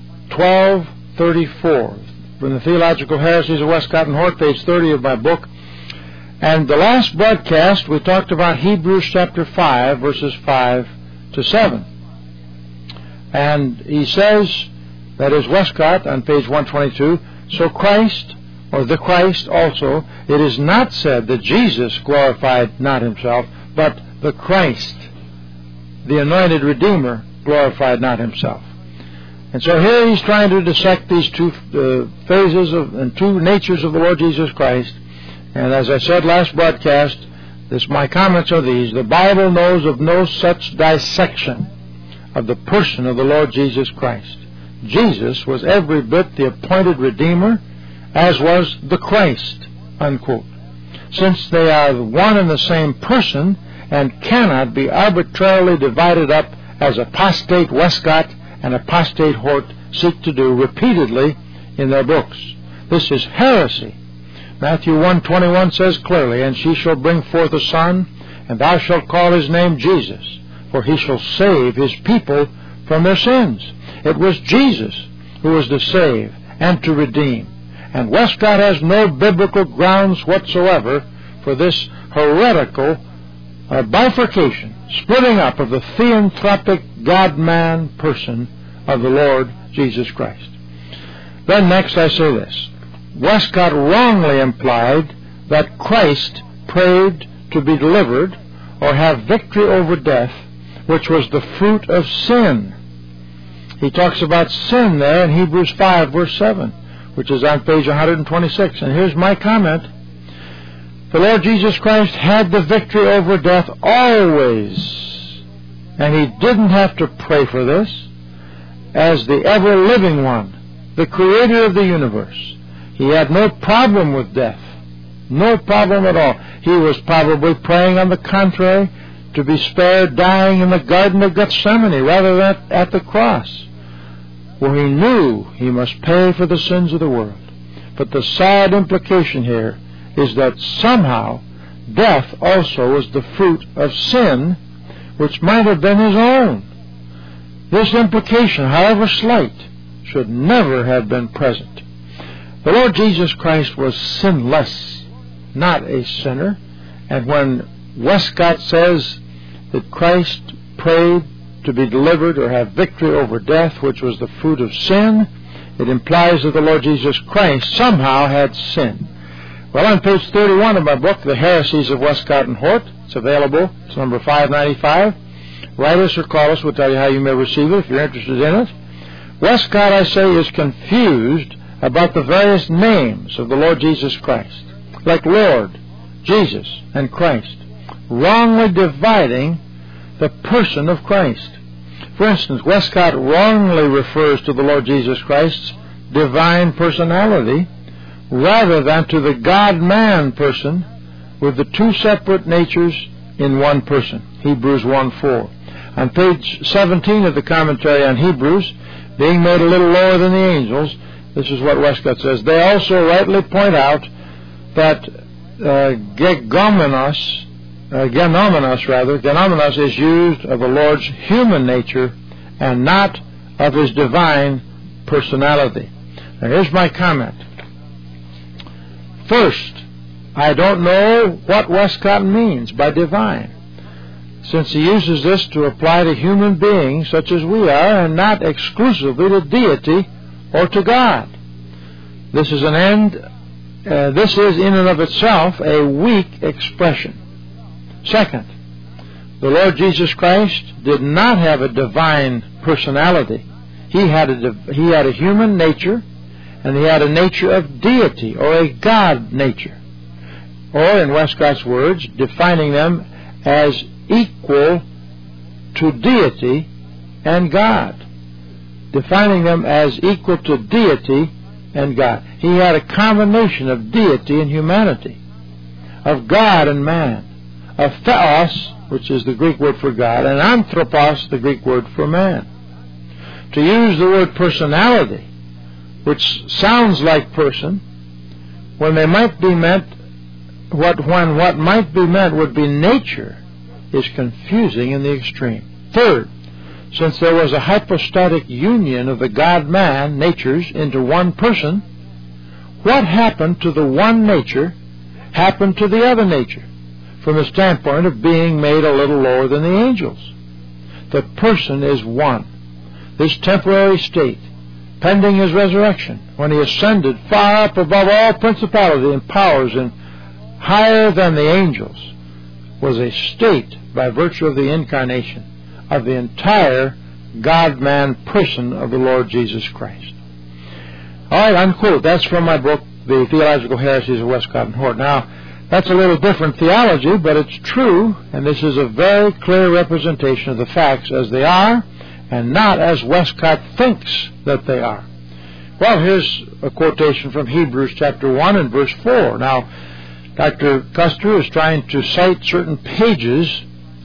A: 12:34, from the Theological Heresies of Westcott and Hort, page 30 of my book. And the last broadcast, we talked about Hebrews chapter 5, verses 5 to 7. And he says, that is Westcott on page 122, so Christ, or the Christ also, it is not said that Jesus glorified not himself, but the Christ, the anointed Redeemer, glorified not himself. And so here he's trying to dissect these two phases and two natures of the Lord Jesus Christ. And as I said last broadcast, my comments are these: the Bible knows of no such dissection of the person of the Lord Jesus Christ. Jesus was every bit the appointed Redeemer, as was the Christ, unquote. Since they are one and the same person, and cannot be arbitrarily divided up as apostate Westcott and apostate Hort seek to do repeatedly in their books. This is heresy. Matthew 1:21 says clearly, "And she shall bring forth a son, and thou shalt call his name Jesus, for he shall save his people from their sins." It was Jesus who was to save and to redeem. And Westcott has no biblical grounds whatsoever for this heretical bifurcation, splitting up of the theanthropic God-man person of the Lord Jesus Christ. Then next I say this. Westcott wrongly implied that Christ prayed to be delivered or have victory over death, which was the fruit of sin. He talks about sin there in Hebrews 5, verse 7, which is on page 126. And here's my comment. The Lord Jesus Christ had the victory over death always, and he didn't have to pray for this, as the ever-living one, the creator of the universe. He had no problem with death. No problem at all. He was probably praying, on the contrary, to be spared dying in the Garden of Gethsemane rather than at the cross, where he knew he must pay for the sins of the world. But the sad implication here is that somehow death also was the fruit of sin, which might have been his own. This implication, however slight, should never have been present. The Lord Jesus Christ was sinless, not a sinner. And when Westcott says that Christ prayed to be delivered or have victory over death, which was the fruit of sin, it implies that the Lord Jesus Christ somehow had sin. Well, on page 31 of my book, The Heresies of Westcott and Hort, it's available. It's number 595. Write us or call us. We'll tell you how you may receive it if you're interested in it. Westcott, I say, is confused about the various names of the Lord Jesus Christ, like Lord, Jesus, and Christ, wrongly dividing the person of Christ. For instance, Westcott wrongly refers to the Lord Jesus Christ's divine personality rather than to the God-man person with the two separate natures in one person. Hebrews 1:4. On page 17 of the commentary on Hebrews, being made a little lower than the angels, this is what Westcott says. They also rightly point out that genomenos is used of the Lord's human nature and not of his divine personality. Now here's my comment. First, I don't know what Westcott means by divine, since he uses this to apply to human beings such as we are and not exclusively to deity or to God. This is in and of itself a weak expression. Second, the Lord Jesus Christ did not have a divine personality. He had a human nature, and he had a nature of deity, or a God nature. Or, in Westcott's words, defining them as equal to deity and God. Defining them as equal to deity and God. He had a combination of deity and humanity, of God and man, of theos, which is the Greek word for God, and anthropos, the Greek word for man. To use the word personality, which sounds like person, when they might be meant, when what might be meant would be nature, is confusing in the extreme. Third, since there was a hypostatic union of the God-man natures into one person, what happened to the one nature happened to the other nature, from the standpoint of being made a little lower than the angels. The person is one. This temporary state, pending his resurrection, when he ascended far up above all principality and powers and higher than the angels, was a state, by virtue of the incarnation, of the entire God-man person of the Lord Jesus Christ. All right, unquote. That's from my book, The Theological Heresies of Westcott and Hort. Now, that's a little different theology, but it's true, and this is a very clear representation of the facts as they are, and not as Westcott thinks that they are. Well, here's a quotation from Hebrews chapter 1 and verse 4. Now, Dr. Custer is trying to cite certain pages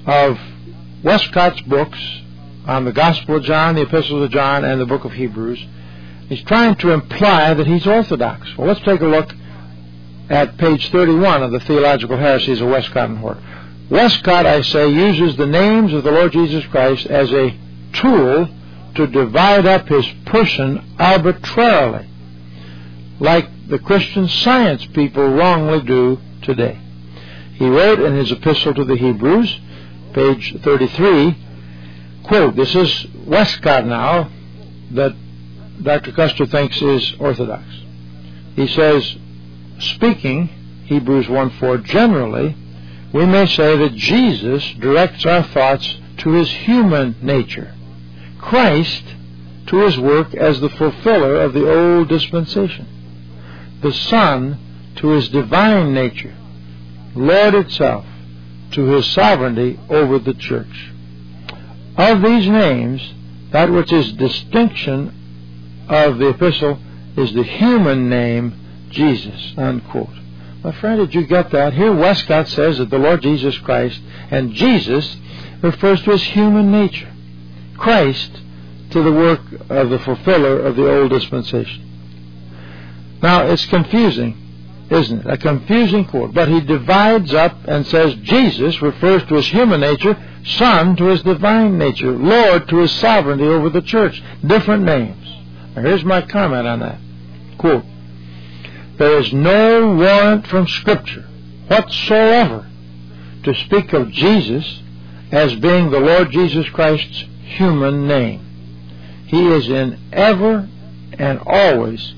A: of Westcott's books on the Gospel of John, the Epistles of John, and the book of Hebrews. He's trying to imply that he's orthodox. Well, let's take a look at page 31 of the Theological Heresies of Westcott and Hort. Westcott, I say, uses the names of the Lord Jesus Christ as a tool to divide up his person arbitrarily, like the Christian Science people wrongly do today. He wrote in his epistle to the Hebrews, page 33, quote, this is Westcott now, that Dr. Custer thinks is orthodox. He says, speaking, Hebrews 1:4, generally, we may say that Jesus directs our thoughts to his human nature, Christ to his work as the fulfiller of the old dispensation, the Son to his divine nature, Lord itself to his sovereignty over the church. Of these names, that which is distinction of the epistle is the human name Jesus, unquote. My friend, did you get that? Here Westcott says that the Lord Jesus Christ, and Jesus refers to his human nature, Christ to the work of the fulfiller of the old dispensation. Now, it's confusing, isn't it? A confusing quote. But he divides up and says Jesus refers to his human nature, Son to his divine nature, Lord to his sovereignty over the church. Different names. Now, here's my comment on that. Quote, there is no warrant from Scripture whatsoever to speak of Jesus as being the Lord Jesus Christ's human name. He is ever and always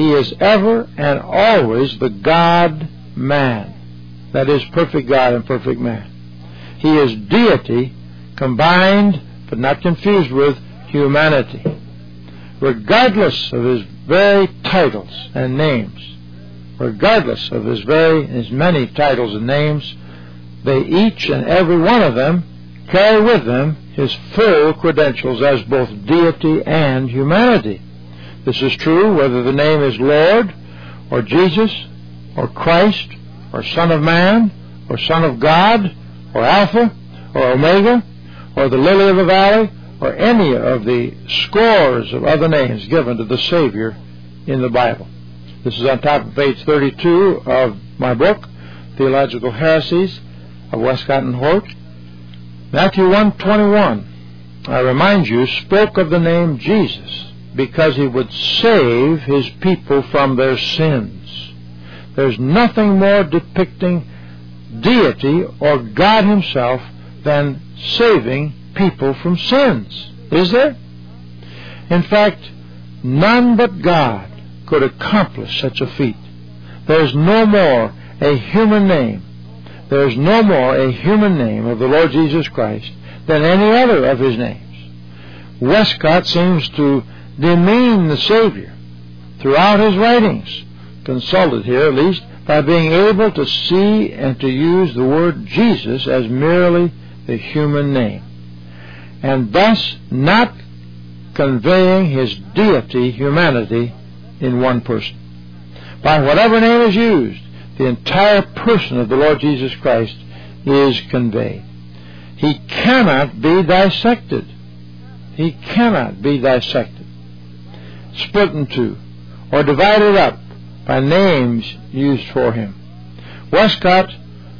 A: the God-man. That is, perfect God and perfect man. He is deity combined, but not confused with, humanity. Regardless of his very titles and names, regardless of his many titles and names, they each and every one of them carry with them his full credentials as both deity and humanity. This is true whether the name is Lord, or Jesus, or Christ, or Son of Man, or Son of God, or Alpha, or Omega, or the Lily of the Valley, or any of the scores of other names given to the Savior in the Bible. This is on top of page 32 of my book, Theological Heresies of Westcott and Hort. Matthew 1:21, I remind you, spoke of the name Jesus because he would save his people from their sins. There's nothing more depicting deity or God himself than saving people from sins. Is there? In fact, none but God could accomplish such a feat. There's no more a human name. There's no more a human name of the Lord Jesus Christ than any other of his names. Westcott seems to demean the Savior throughout his writings, consulted here at least, by being able to see and to use the word Jesus as merely the human name, and thus not conveying his deity, humanity, in one person. By whatever name is used, the entire person of the Lord Jesus Christ is conveyed. He cannot be dissected. He cannot be dissected, split in two, or divided up by names used for him. Westcott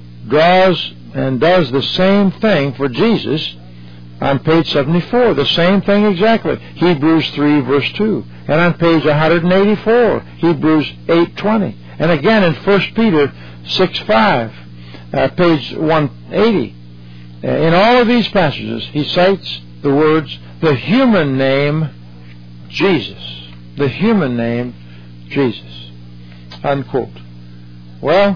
A: draws and does the same thing for Jesus on page 74, the same thing exactly, Hebrews 3 verse 2, and on page 184, Hebrews 8:20, and again in 1 Peter 6:5, page 180. In all of these passages, he cites the words, the human name Jesus. The human name Jesus. Unquote. Well,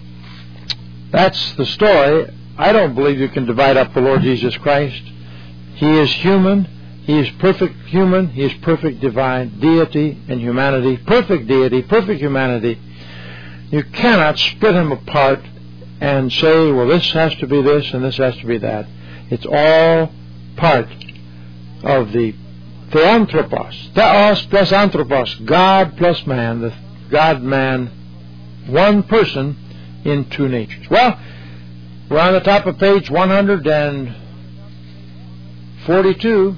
A: that's the story. I don't believe you can divide up the Lord Jesus Christ. He is human. He is perfect human. He is perfect divine, deity and humanity. Perfect deity, perfect humanity. You cannot split him apart and say, well, this has to be this and this has to be that. It's all part of the theanthropos, theos plus anthropos, God plus man, the God-man, one person in two natures. Well, We're on the top of page 142,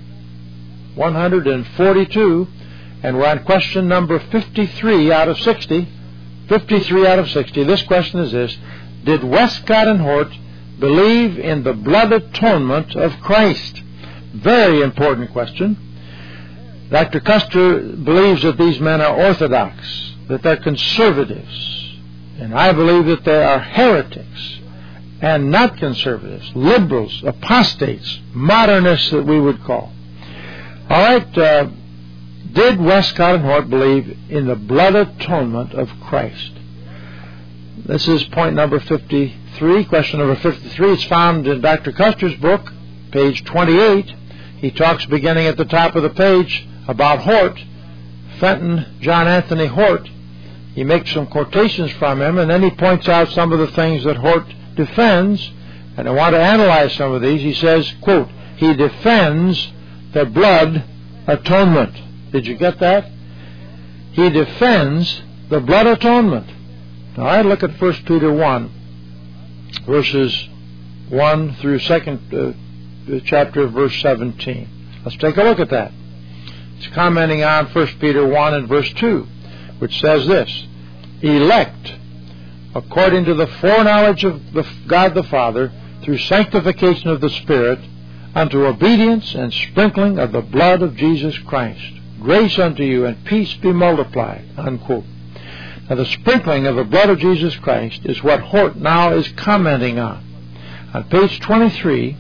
A: and we're on question number 53 out of 60. 53 out of 60. This question is this: did Westcott and Hort believe in the blood atonement of Christ? Very important question. Dr. Custer believes that these men are orthodox, that they're conservatives, and I believe that they are heretics and not conservatives, liberals, apostates, modernists that we would call. All right, did Westcott and Hort believe in the blood atonement of Christ? This is point number 53, question number 53. It's found in Dr. Custer's book, page 28. He talks beginning at the top of the page about Hort, Fenton John Anthony Hort. He makes some quotations from him, and then he points out some of the things that Hort defends, and I want to analyze some of these. He says, quote, he defends the blood atonement. Did you get that? He defends the blood atonement. All right, look at 1 Peter 1, verses 1 through 2nd chapter, verse 17. Let's take a look at that. It's commenting on 1 Peter 1 and verse 2, which says this: elect according to the foreknowledge of God the Father, through sanctification of the Spirit, unto obedience and sprinkling of the blood of Jesus Christ. Grace unto you and peace be multiplied. Unquote. Now, the sprinkling of the blood of Jesus Christ is what Hort now is commenting on. On page 23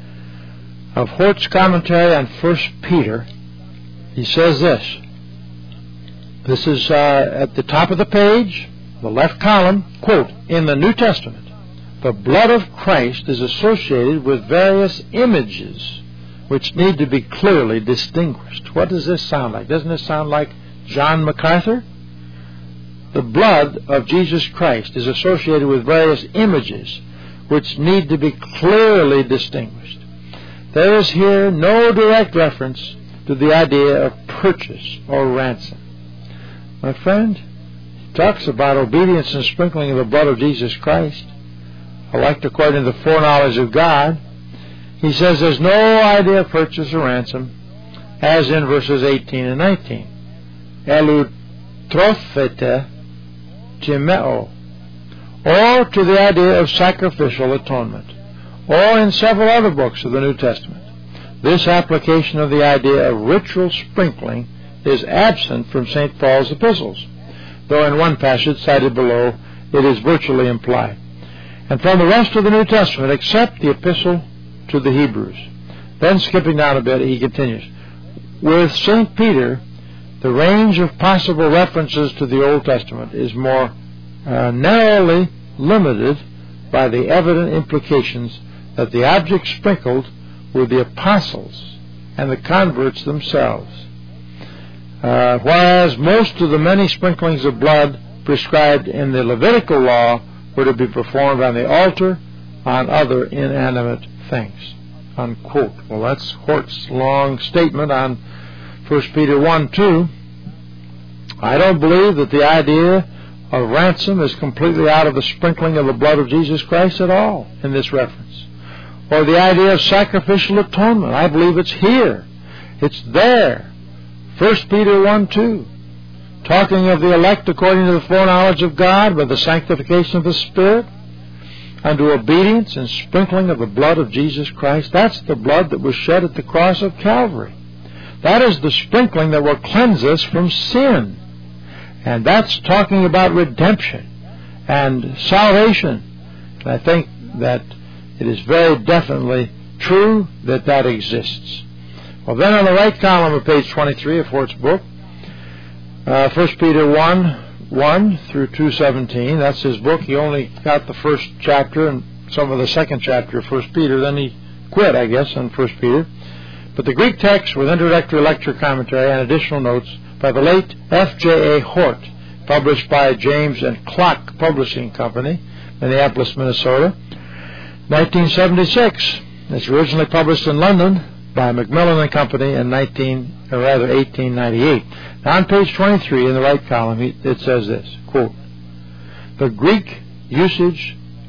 A: of Hort's commentary on 1 Peter, he says this. This is at the top of the page, the left column, quote, in the New Testament, the blood of Christ is associated with various images which need to be clearly distinguished. What does this sound like? Doesn't this sound like John MacArthur? The blood of Jesus Christ is associated with various images which need to be clearly distinguished. There is here no direct reference to the idea of purchase or ransom. My friend, he talks about obedience and sprinkling of the blood of Jesus Christ, elect according to the foreknowledge of God. He says there's no idea of purchase or ransom, as in verses 18 and 19. Elutrophete timeo, or to the idea of sacrificial atonement, or in several other books of the New Testament. This application of the idea of ritual sprinkling is absent from St. Paul's epistles, though in one passage cited below it is virtually implied, and from the rest of the New Testament except the epistle to the Hebrews. Then skipping down a bit, he continues, with St. Peter, the range of possible references to the Old Testament is more narrowly limited by the evident implications that the objects sprinkled were the apostles and the converts themselves, whereas most of the many sprinklings of blood prescribed in the Levitical law were to be performed on the altar on other inanimate things. Unquote. Well, that's Hort's long statement on 1 Peter 1:2. I don't believe that the idea of ransom is completely out of the sprinkling of the blood of Jesus Christ at all in this reference, or the idea of sacrificial atonement. I believe it's here. It's there. 1 Peter 1:2, talking of the elect according to the foreknowledge of God by the sanctification of the Spirit, unto obedience and sprinkling of the blood of Jesus Christ. That's the blood that was shed at the cross of Calvary. That is the sprinkling that will cleanse us from sin. And that's talking about redemption and salvation. And I think that it is very definitely true that that exists. Well, then on the right column of page 23 of Hort's book, 1 Peter 1 through 2:17, that's his book. He only got the first chapter and some of the second chapter of 1 Peter. Then he quit, I guess, on 1 Peter. But the Greek text with introductory lecture commentary and additional notes by the late F.J.A. Hort, published by James and Clock Publishing Company, Minneapolis, Minnesota, 1976. It's originally published in London by Macmillan and Company in 1898. Now on page 23 in the right column, it says this, quote, the Greek usage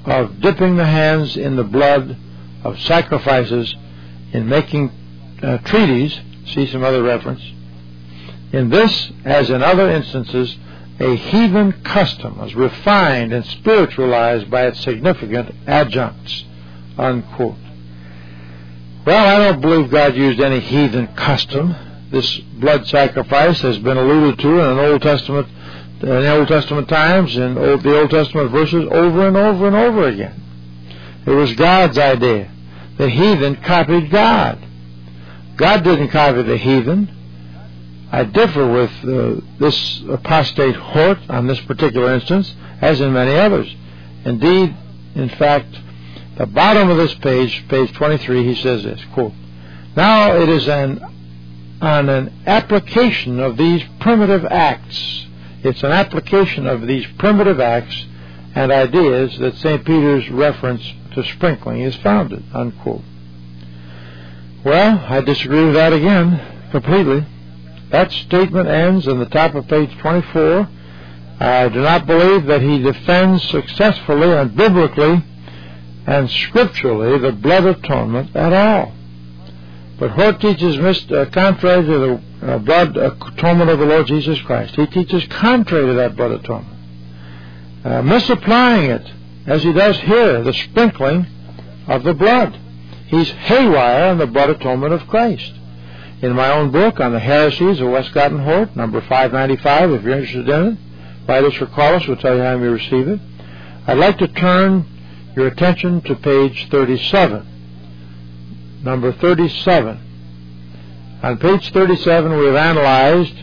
A: of dipping the hands in the blood of sacrifices in making treaties, see some other reference. In this, as in other instances, a heathen custom was refined and spiritualized by its significant adjuncts, unquote. Well, I don't believe God used any heathen custom. This blood sacrifice has been alluded to in Old Testament times, in the Old Testament verses, over and over and over again. It was God's idea. The heathen copied God. God didn't copy the heathen. I differ with this apostate Hort on this particular instance, as in many others. Indeed, in fact, the bottom of this page, page 23, he says this, quote, "Now it is on an application of these primitive acts." It's an application of these primitive acts and ideas that St. Peter's reference to sprinkling is founded, unquote. Well, I disagree with that again, completely. That statement ends on the top of page 24. I do not believe that he defends successfully and biblically and scripturally the blood atonement at all. But Hort teaches contrary to the blood atonement of the Lord Jesus Christ. He teaches contrary to that blood atonement, misapplying it, as he does here, the sprinkling of the blood. He's haywire on the blood atonement of Christ. In my own book on the heresies of Westcott and Hort, number 595, if you're interested in it, write us or call us. We'll tell you how you receive it. I'd like to turn your attention to page 37. Number 37. On page 37, we've analyzed,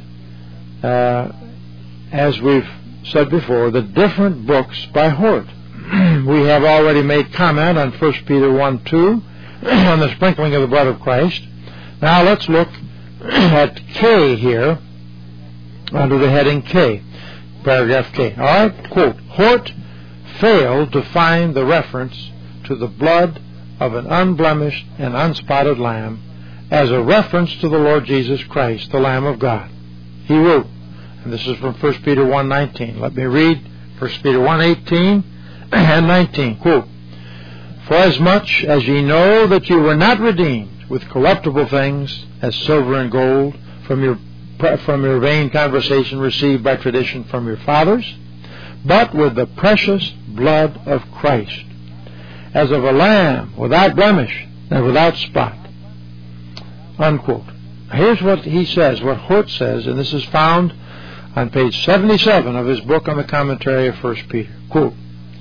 A: as we've said before, the different books by Hort. We have already made comment on 1 Peter 1:2 on the sprinkling of the blood of Christ. Now let's look at K here, under the heading K, paragraph K. All right, quote, "Hort failed to find the reference to the blood of an unblemished and unspotted lamb as a reference to the Lord Jesus Christ, the Lamb of God." He wrote, and this is from 1 Peter 1:19. Let me read 1 Peter 1:18 and 19. Quote, "For as much as ye know that you were not redeemed with corruptible things, as silver and gold, from your vain conversation received by tradition from your fathers, but with the precious blood of Christ, as of a lamb without blemish and without spot." Unquote. Here's what he says, what Hort says, and this is found on page 77 of his book on the commentary of 1 Peter. Quote,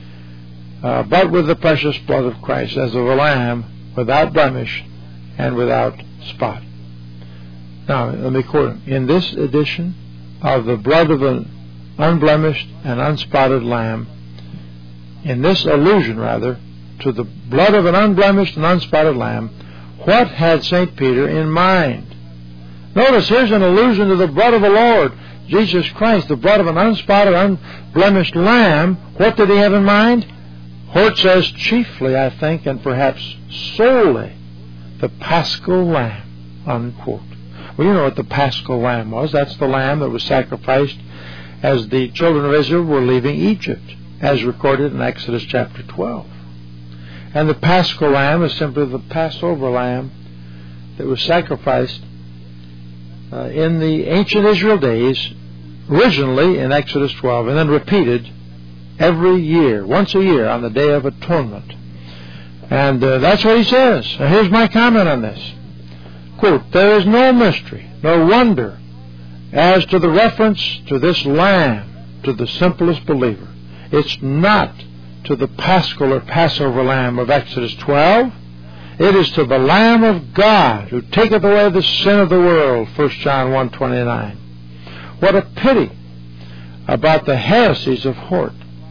A: "But with the precious blood of Christ, as of a lamb without blemish and without spot." Now, let me quote him. "In this edition of the blood of an unblemished and unspotted lamb," in this allusion, rather, to the blood of an unblemished and unspotted lamb, what had St. Peter in mind? Notice, here's an allusion to the blood of the Lord Jesus Christ, the blood of an unspotted, unblemished lamb. What did he have in mind? Hort says chiefly, I think, and perhaps solely, the Paschal Lamb, unquote. Well, you know what the Paschal Lamb was. That's the lamb that was sacrificed as the children of Israel were leaving Egypt, as recorded in Exodus chapter 12. And the Paschal Lamb is simply the Passover lamb that was sacrificed in the ancient Israel days, originally in Exodus 12, and then repeated every year, once a year, on the Day of Atonement. And that's what he says. Now, here's my comment on this. Quote, "There is no mystery, no wonder, as to the reference to this lamb to the simplest believer. It's not to the Paschal or Passover lamb of Exodus 12. It is to the Lamb of God who taketh away the sin of the world, 1 John 1:29. What a pity about the heresies of Hort.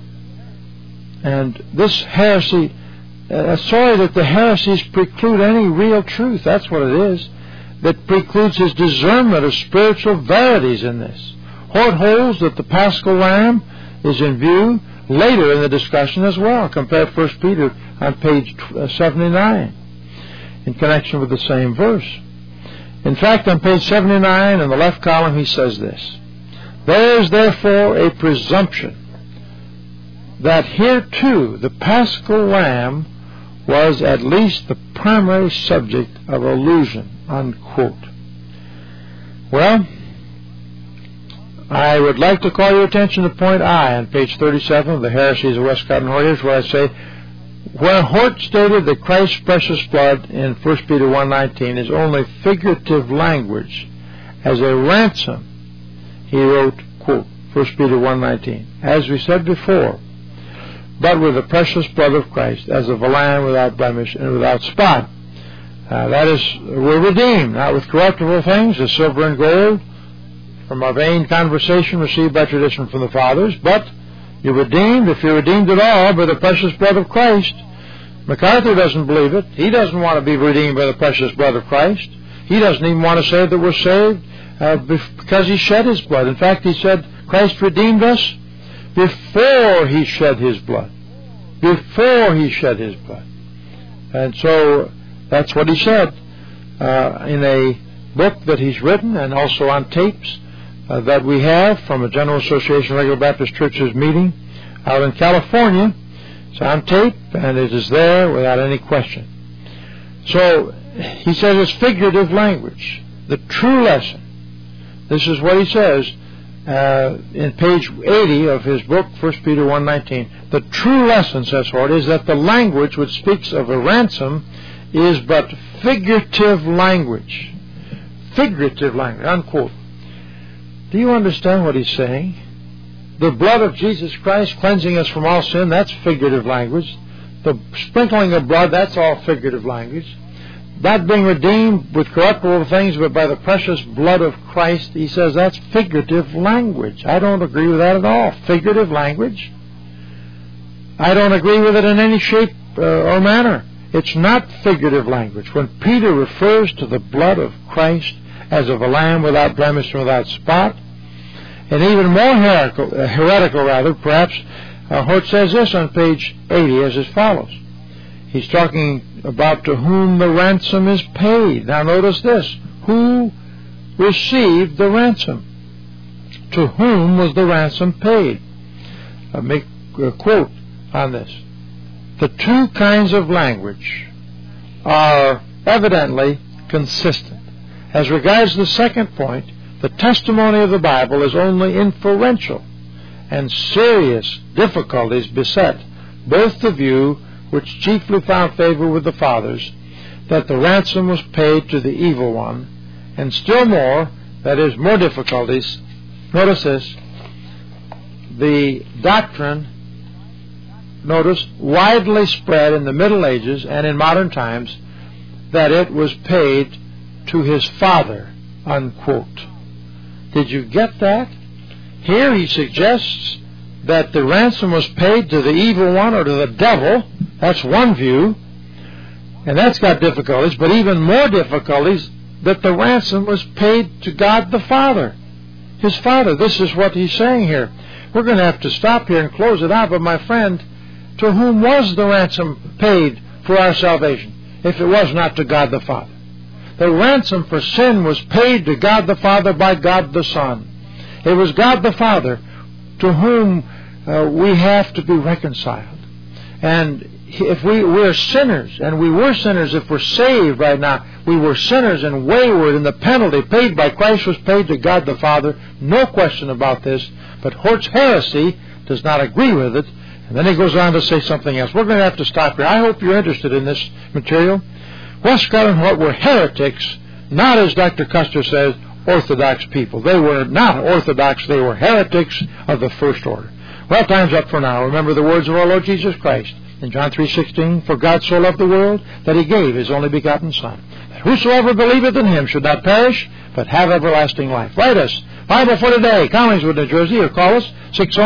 A: And this heresy, sorry that the heresies preclude any real truth. That's what it is. That precludes his discernment of spiritual verities in this. Hort holds that the Paschal Lamb is in view later in the discussion as well. Compare 1 Peter on page 79 in connection with the same verse. In fact, on page 79 in the left column he says this: "There is therefore a presumption that here too the Paschal Lamb was at least the primary subject of allusion, unquote. Well, I would like to call your attention to point I on page 37 of the Heresies of Westcott and Hort, where I say, where Hort stated that Christ's precious blood in 1 Peter 1:19 is only figurative language as a ransom, he wrote, quote, 1 Peter 1:19, as we said before, but with the precious blood of Christ as of a lamb without blemish and without spot. That is, we're redeemed, not with corruptible things, as silver and gold, from our vain conversation received by tradition from the fathers, but you're redeemed, if you're redeemed at all, by the precious blood of Christ. MacArthur doesn't believe it. He doesn't want to be redeemed by the precious blood of Christ. He doesn't even want to say that we're saved because he shed his blood. In fact, he said Christ redeemed us before he shed his blood. Before he shed his blood. And so that's what he said in a book that he's written and also on tapes that we have from a General Association of Regular Baptist Churches meeting out in California. It's on tape, and it is there without any question. So he says it's figurative language. The true lesson, this is what he says in page 80 of his book, 1 Peter 1:19. The true lesson, says Hort, is that the language which speaks of a ransom is but figurative language. Figurative language, unquote. Do you understand what he's saying? The blood of Jesus Christ cleansing us from all sin, that's figurative language. The sprinkling of blood, that's all figurative language. Not being redeemed with corruptible things, but by the precious blood of Christ, he says that's figurative language. I don't agree with that at all. Figurative language? I don't agree with it in any shape or manner. It's not figurative language. When Peter refers to the blood of Christ as of a lamb without blemish and without spot, and even more heretical, perhaps, Hort says this on page 80 as follows. He's talking about to whom the ransom is paid. Now notice this. Who received the ransom? To whom was the ransom paid? I'll make a quote on this. The two kinds of language are evidently consistent. As regards the second point, the testimony of the Bible is only inferential, and serious difficulties beset both the view which chiefly found favor with the fathers, that the ransom was paid to the evil one, and still more, that is, more difficulties. Notice this, the doctrine, notice, widely spread in the Middle Ages and in modern times, that it was paid to his father, unquote. Did you get that? Here he suggests that the ransom was paid to the evil one or to the devil. That's one view. And that's got difficulties, but even more difficulties, that the ransom was paid to God the Father, his Father. This is what he's saying here. We're going to have to stop here and close it out, but my friend, to whom was the ransom paid for our salvation, if it was not to God the Father? The ransom for sin was paid to God the Father by God the Son. It was God the Father to whom we have to be reconciled. And if we're sinners, and we were sinners if we're saved right now, we were sinners and wayward, and the penalty paid by Christ was paid to God the Father. No question about this. But Hort's heresy does not agree with it. And then he goes on to say something else. We're going to have to stop here. I hope you're interested in this material. Westcott and Hort were heretics, not, as Dr. Custer says, Orthodox people. They were not Orthodox, they were heretics of the first order. Well, time's up for now. Remember the words of our Lord Jesus Christ in John 3:16, for God so loved the world that he gave his only begotten Son, that whosoever believeth in him should not perish, but have everlasting life. Write us, Bible for Today, Collingswood, New Jersey, or call us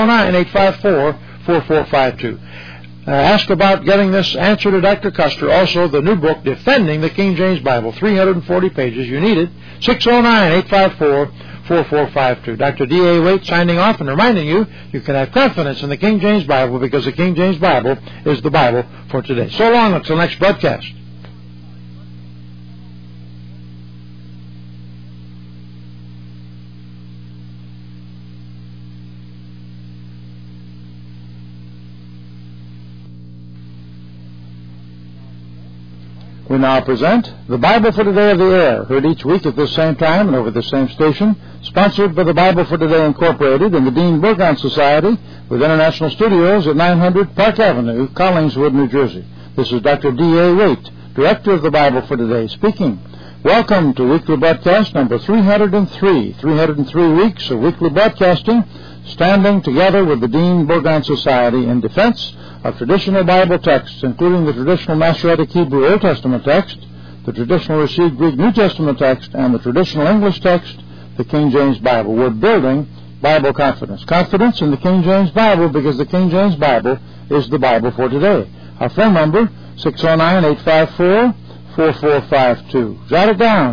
A: 609-854-4452. Ask about getting this answer to Dr. Custer. Also, the new book, Defending the King James Bible, 340 pages. You need it. 609-854-4452. Dr. D.A. Waite signing off and reminding you, you can have confidence in the King James Bible because the King James Bible is the Bible for today. So long until next broadcast. We now present the Bible for Today of the Air, heard each week at this same time and over the same station, sponsored by the Bible for Today Incorporated and the Dean Burgon Society with international studios at 900 Park Avenue, Collingswood, New Jersey. This is Dr. D.A. Waite, Director of the Bible for Today, speaking. Welcome to weekly broadcast number 303. 303 weeks of weekly broadcasting, standing together with the Dean Burgon Society in defense of traditional Bible texts, including the traditional Masoretic Hebrew Old Testament text, the traditional Received Greek New Testament text, and the traditional English text, the King James Bible. We're building Bible confidence. Confidence in the King James Bible, because the King James Bible is the Bible for today. Our phone number, 609-854-4452. Jot it down,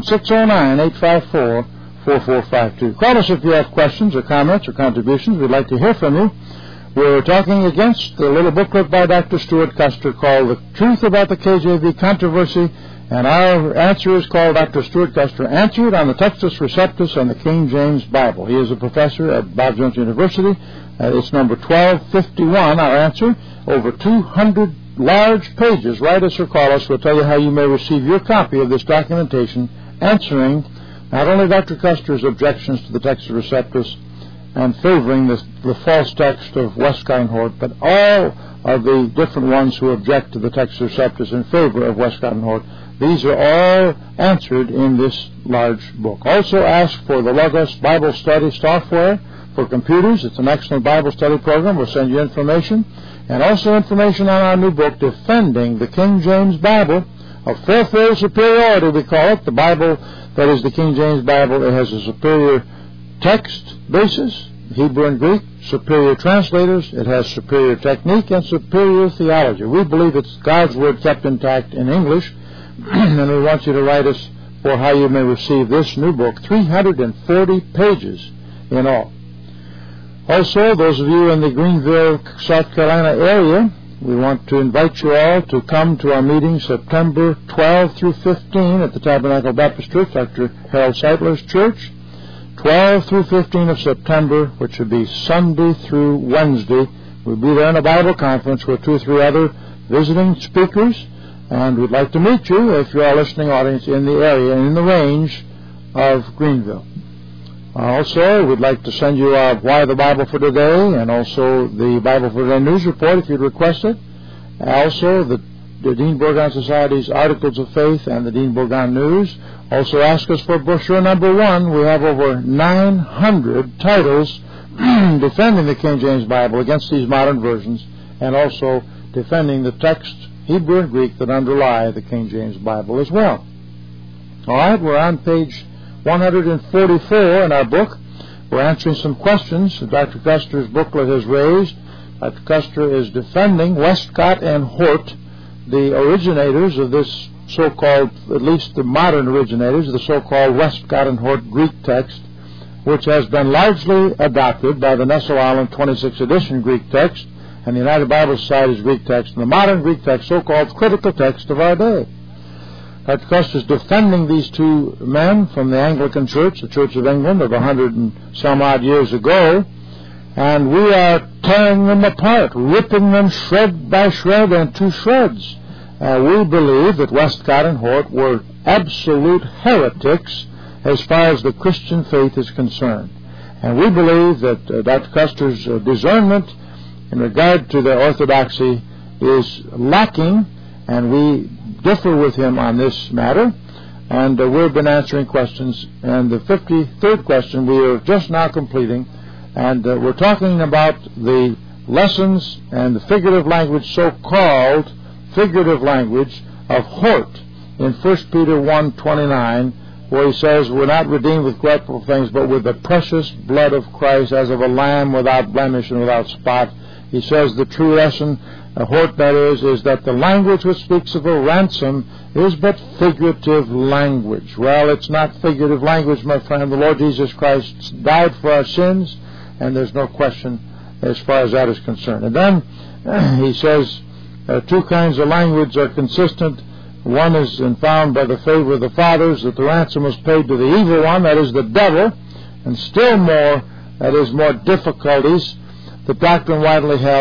A: 609-854-4452. Call us if you have questions or comments or contributions. We'd like to hear from you. We're talking against the little booklet by Dr. Stuart Custer called The Truth About the KJV Controversy, and our answer is called Dr. Stuart Custer Answered on the Textus Receptus and the King James Bible. He is a professor at Bob Jones University. It's number 1251, our answer, over 200 large pages. Write us or call us. We'll tell you how you may receive your copy of this documentation answering not only Dr. Custer's objections to the Textus Receptus and favoring the false text of Westcott and Hort, but all of the different ones who object to the Textus Receptus in favor of Westcott and Hort. These are all answered in this large book. Also ask for the Logos Bible Study software for computers. It's an excellent Bible study program. We'll send you information. And also information on our new book, Defending the King James Bible, of fourfold superiority, we call it. The Bible that is the King James Bible, it has a superior text basis, Hebrew and Greek, superior translators, it has superior technique, and superior theology. We believe it's God's Word kept intact in English, and we want you to write us for how you may receive this new book, 340 pages in all. Also, those of you in the Greenville, South Carolina area, we want to invite you all to come to our meeting September 12 through 15 at the Tabernacle Baptist Church, Dr. Harold Seidler's church. 12 through 15 of September, which would be Sunday through Wednesday. We'll be there in a Bible conference with 2 or 3 other visiting speakers, and we'd like to meet you if you're a listening audience in the area and in the range of Greenville. Also, we'd like to send you our Why the Bible for Today and also the Bible for Today news report if you'd request it. Also, the Dean Burgon Society's Articles of Faith and the Dean Burgon News. Also ask us for brochure number 1. We have over 900 titles defending the King James Bible against these modern versions, and also defending the text, Hebrew and Greek, that underlie the King James Bible as well. All right, we're on page 144 in our book. We're answering some questions that Dr. Custer's booklet has raised. Dr. Custer is defending Westcott and Hort, the originators of this so-called, at least the modern originators, the so-called Westcott and Hort Greek text, which has been largely adopted by the Nestle Island 26th edition Greek text and the United Bible Society's Greek text, and the modern Greek text, so-called critical text of our day. Dr. Custer is defending these two men from the Anglican Church, the Church of England of 100 and some odd years ago, and we are tearing them apart, ripping them shred by shred and to shreds. We believe that Westcott and Hort were absolute heretics as far as the Christian faith is concerned. And we believe that Dr. Custer's discernment in regard to their orthodoxy is lacking, and we differ with him on this matter. And we've been answering questions, and the 53rd question we are just now completing, and we're talking about the lessons and the figurative language, so-called figurative language of Hort in 1 Peter 1:29, where he says, we're not redeemed with corruptible things, but with the precious blood of Christ, as of a lamb without blemish and without spot. He says the true lesson, Hort that is that the language which speaks of a ransom is but figurative language. Well, it's not figurative language, my friend. The Lord Jesus Christ died for our sins, and there's no question as far as that is concerned. And then he says, 2 kinds of language are consistent. One is found by the favor of the fathers, that the ransom was paid to the evil one, that is the devil, and still more, that is more difficulties, the doctrine widely held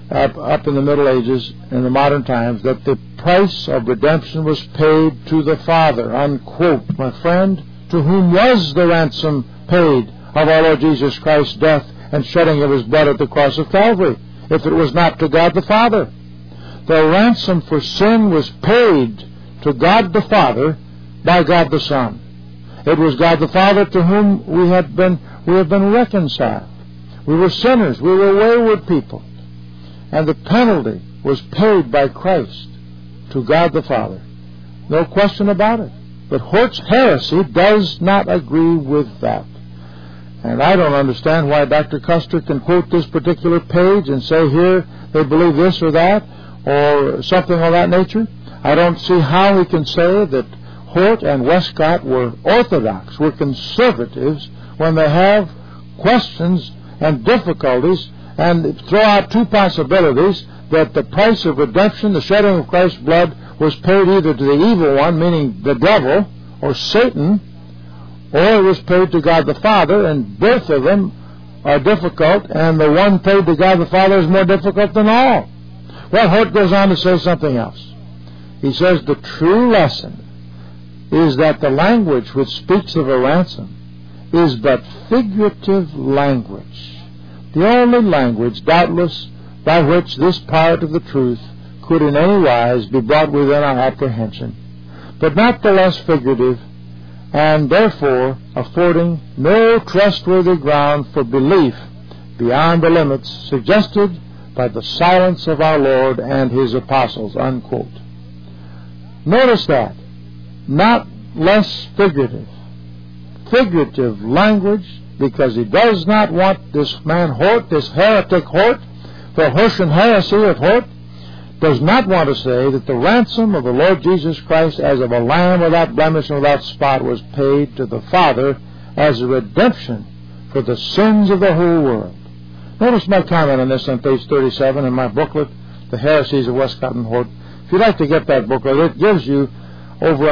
A: up in the Middle Ages, in the modern times, that the price of redemption was paid to the Father, unquote. My friend, to whom was the ransom paid of our Lord Jesus Christ's death and shedding of His blood at the cross of Calvary, if it was not to God the Father? The ransom for sin was paid to God the Father by God the Son. It was God the Father to whom we have been reconciled. We were sinners. We were wayward people. And the penalty was paid by Christ to God the Father. No question about it. But Hort's heresy does not agree with that. And I don't understand why Dr. Custer can quote this particular page and say here they believe this or that or something of that nature. I don't see how he can say that Hort and Westcott were orthodox, were conservatives, when they have questions and difficulties, and throw out two possibilities, that the price of redemption, the shedding of Christ's blood, was paid either to the evil one, meaning the devil, or Satan, or it was paid to God the Father, and both of them are difficult, and the one paid to God the Father is more difficult than all. Well, Hort goes on to say something else. He says the true lesson is that the language which speaks of a ransom is but figurative language, the only language, doubtless, by which this part of the truth could in any wise be brought within our apprehension, but not the less figurative, and therefore affording no trustworthy ground for belief beyond the limits suggested by the silence of our Lord and His apostles, unquote. Notice that. Not less figurative. Figurative language, because he does not want this man Hort, this heretic Hort, the Hortian heresy of Hort, does not want to say that the ransom of the Lord Jesus Christ as of a lamb without blemish and without spot was paid to the Father as a redemption for the sins of the whole world. Notice my comment on this on page 37 in my booklet, The Heresies of Westcott and Hort. If you'd like to get that booklet, it gives you over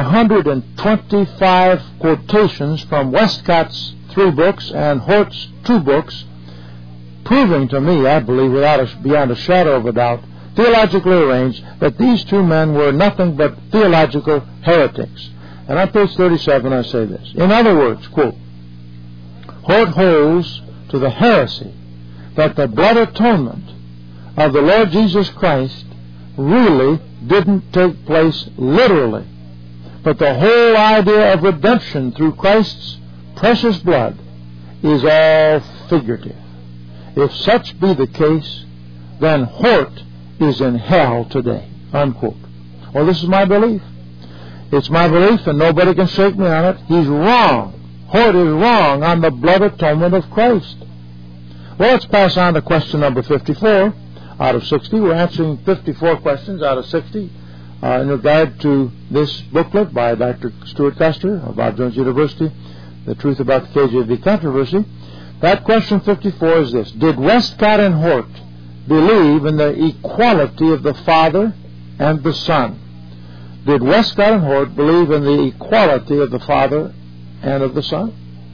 A: 125 quotations from Westcott's 3 books and Hort's 2 books, proving to me, I believe, beyond a shadow of a doubt, theologically arranged, that these two men were nothing but theological heretics. And on page 37 I say this. In other words, quote, Hort holds to the heresy that the blood atonement of the Lord Jesus Christ really didn't take place literally, but the whole idea of redemption through Christ's precious blood is all figurative. If such be the case, then Hort is in hell today, unquote. Well, this is my belief. It's my belief, and nobody can shake me on it. He's wrong. Hort is wrong on the blood atonement of Christ. Well, let's pass on to question number 54 out of 60. We're answering 54 questions out of 60 in regard to this booklet by Dr. Stuart Custer of Bob Jones University, The Truth About the KJV Controversy. That question 54 is this. Did Westcott and Hort believe in the equality of the Father and the Son? Did Westcott and Hort believe in the equality of the Father and of the Son?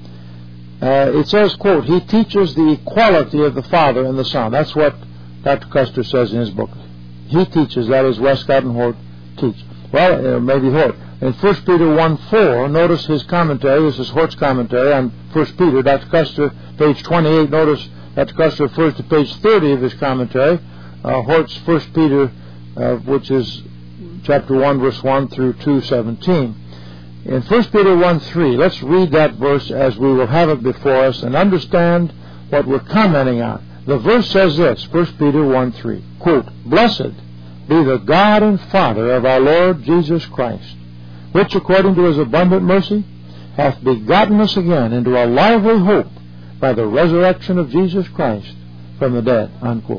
A: It says, quote, he teaches the equality of the Father and the Son. That's what Dr. Custer says in his book. He teaches, that is, Westcott and Hort teach. Well, maybe Hort. In 1 Peter 1:4, notice his commentary. This is Hort's commentary on 1 Peter. Dr. Custer, page 28, notice Dr. Custer refers to page 30 of his commentary. Hort's 1 Peter, which is chapter 1, verse 1 through 2:17. In 1 Peter 1:3, let's read that verse as we will have it before us and understand what we're commenting on. The verse says this, 1 Peter 1:3, quote, Blessed be the God and Father of our Lord Jesus Christ, which according to His abundant mercy hath begotten us again into a lively hope by the resurrection of Jesus Christ from the dead, unquote.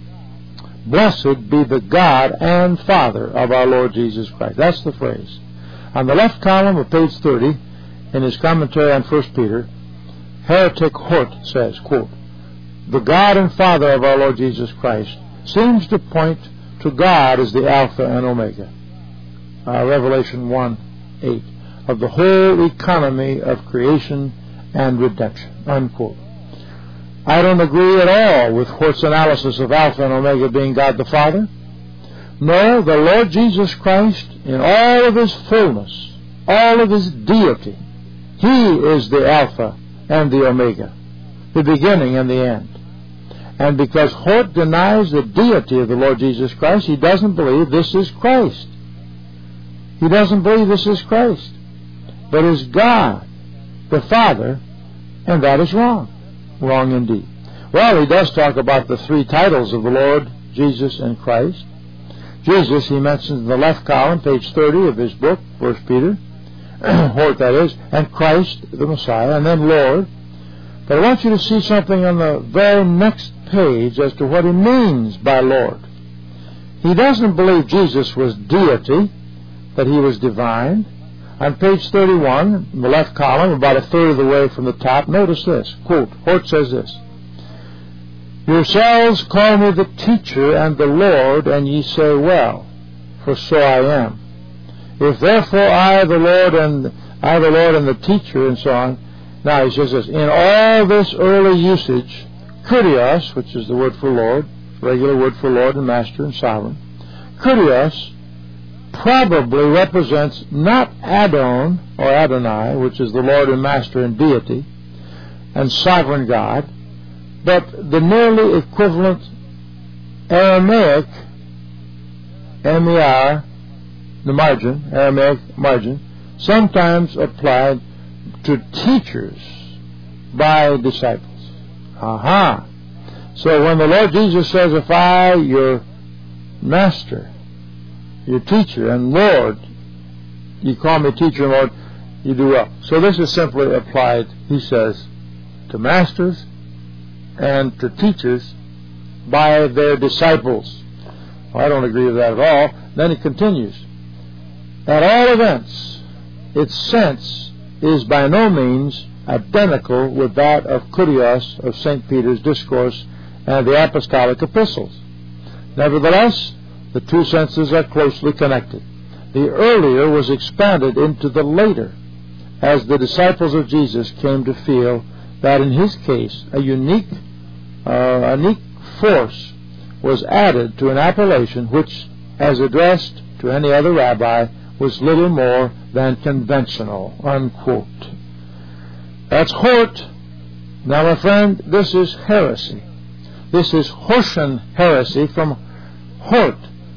A: Blessed be the God and Father of our Lord Jesus Christ. That's the phrase. On the left column of page 30, in his commentary on 1 Peter, heretic Hort says, quote, the God and Father of our Lord Jesus Christ seems to point to God as the Alpha and Omega, Revelation 1:8, of the whole economy of creation and redemption, unquote. I don't agree at all with Hort's analysis of Alpha and Omega being God the Father. No, the Lord Jesus Christ, in all of His fullness, all of His deity, He is the Alpha and the Omega, the beginning and the end. And because Hort denies the deity of the Lord Jesus Christ, he doesn't believe this is Christ. He doesn't believe this is Christ, but is God, the Father, and that is wrong. Wrong indeed. Well, he does talk about the three titles of the Lord, Jesus, and Christ. Jesus, he mentions in the left column, page 30 of his book, 1 Peter, Hort that is, and Christ, the Messiah, and then Lord. But I want you to see something on the very next page as to what he means by Lord. He doesn't believe Jesus was deity, that he was divine. On page 31, in the left column, about a third of the way from the top, notice this, quote, Hort says this, "Yourselves call me the teacher and the Lord, and ye say, well, for so I am. If therefore I the Lord and the teacher," and so on. Now he says this, in all this early usage, kurios, which is the word for Lord, regular word for Lord and Master and Sovereign, kurios probably represents not Adon or Adonai, which is the Lord and Master and deity and sovereign God, but the nearly equivalent Aramaic M-E-R, the margin, Aramaic margin, sometimes applied to teachers by disciples. Aha! So when the Lord Jesus says, if I, your Master, your teacher and Lord, you call me teacher and Lord, you do well. So this is simply applied, he says, to masters and to teachers by their disciples. Well, I don't agree with that at all. Then he continues, at all events, its sense is by no means identical with that of kurios of St. Peter's discourse and the apostolic epistles. Nevertheless, the two senses are closely connected. The earlier was expanded into the later, as the disciples of Jesus came to feel that in his case a unique force was added to an appellation which, as addressed to any other rabbi, was little more than conventional, unquote. That's Hort. Now, my friend, this is heresy. This is Hortian heresy from Hort.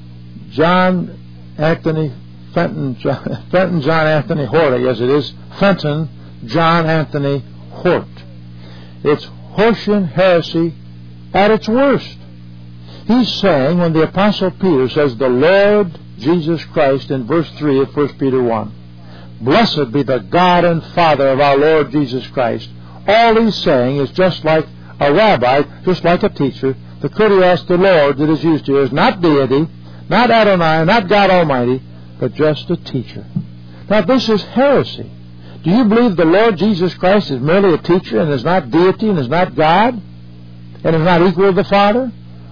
A: John Anthony Fenton John Anthony Hort, I guess it is. Fenton John Anthony Hort. It's Hortian heresy at its worst. He's saying, when the Apostle Peter says, the Lord Jesus Christ, in verse 3 of 1 Peter 1, blessed be the God and Father of our Lord Jesus Christ, all he's saying is just like a rabbi, just like a teacher, the kurios, the Lord that is used here, is not deity, not Adonai, not God Almighty, but just a teacher. Now, this is heresy. Do you believe the Lord Jesus Christ is merely a teacher and is not deity and is not God and is not equal to the Father?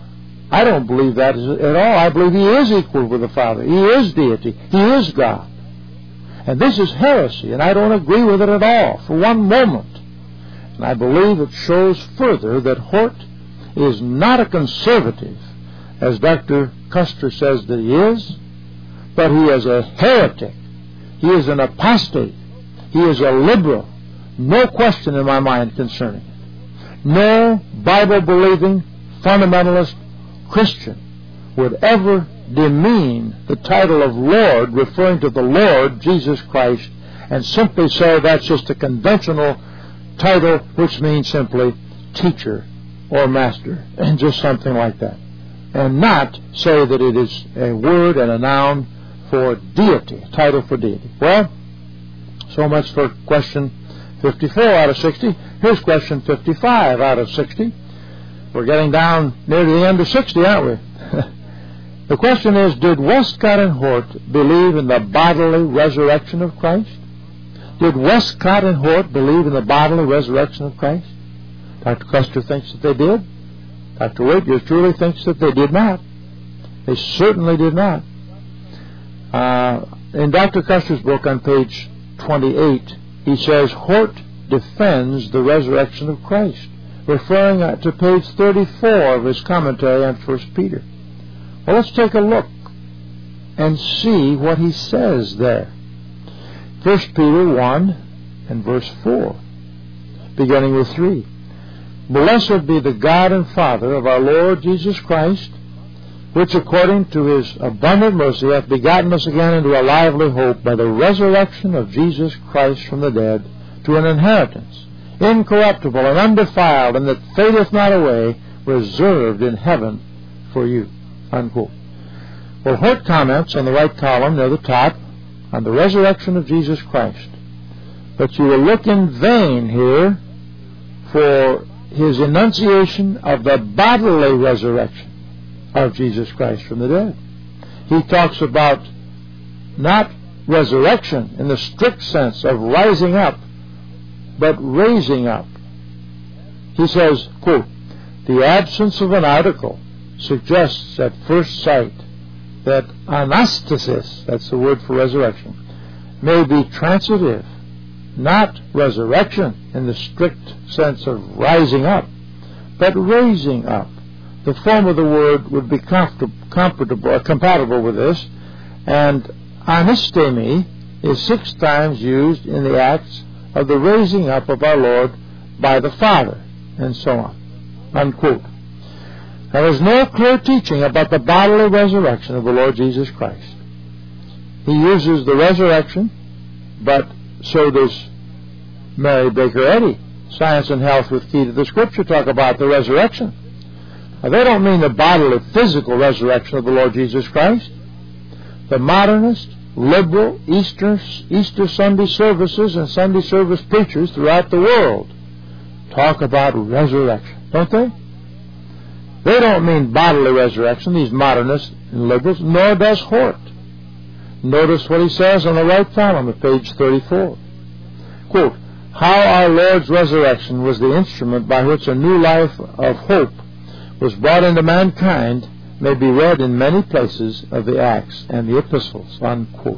A: I don't believe that at all. I believe he is equal with the Father. He is deity. He is God. And this is heresy, and I don't agree with it at all for one moment. And I believe it shows further that Hort is not a conservative, as Dr. Custer says that he is, but he is a heretic. He is an apostate. He is a liberal. No question in my mind concerning it. No Bible-believing, fundamentalist Christian would ever demean the title of Lord, referring to the Lord Jesus Christ, and simply say that's just a conventional title which means simply teacher or master, and just something like that, and not say that it is a word and a noun for deity, a title for deity. Well, so much for question 54 out of 60. Here's question 55 out of 60. We're getting down near the end of 60, aren't we? The question is, did Westcott and Hort believe in the bodily resurrection of Christ? Did Westcott and Hort believe in the bodily resurrection of Christ? Dr. Custer thinks that they did. Dr. Wade truly thinks that they did not. They certainly did not. In Dr. Custer's book on page 28, he says, Hort defends the resurrection of Christ. referring to page 34 of his commentary on 1 Peter. Well, let's take a look and see what he says there. 1 Peter 1 and verse 4, beginning with 3. Blessed be the God and Father of our Lord Jesus Christ, which according to his abundant mercy hath begotten us again into a lively hope by the resurrection of Jesus Christ from the dead, to an inheritance, incorruptible and undefiled, and that fadeth not away, reserved in heaven for you. Unquote. Well, Hort comments on the right column near the top on the resurrection of Jesus Christ. But you will look in vain here for his enunciation of the bodily resurrection of Jesus Christ from the dead. He talks about not resurrection in the strict sense of rising up, but raising up. He says, quote, the absence of an article suggests at first sight that anastasis, that's the word for resurrection, may be transitive, not resurrection in the strict sense of rising up, but raising up. The form of the word would be compatible with this, and anistemi is 6 times used in the Acts of the raising up of our Lord by the Father, and so on. Unquote. There is no clear teaching about the bodily resurrection of the Lord Jesus Christ. He uses the resurrection, but so does Mary Baker Eddy. Science and Health with Key to the Scripture talk about the resurrection. Now, they don't mean the bodily, physical resurrection of the Lord Jesus Christ. The modernist, liberal, Easter Sunday services and Sunday service preachers throughout the world talk about resurrection, don't they? They don't mean bodily resurrection, these modernists and liberals, nor does Hort. Notice what he says on the right column of page 34. Quote, how our Lord's resurrection was the instrument by which a new life of hope was brought into mankind may be read in many places of the Acts and the Epistles. Unquote.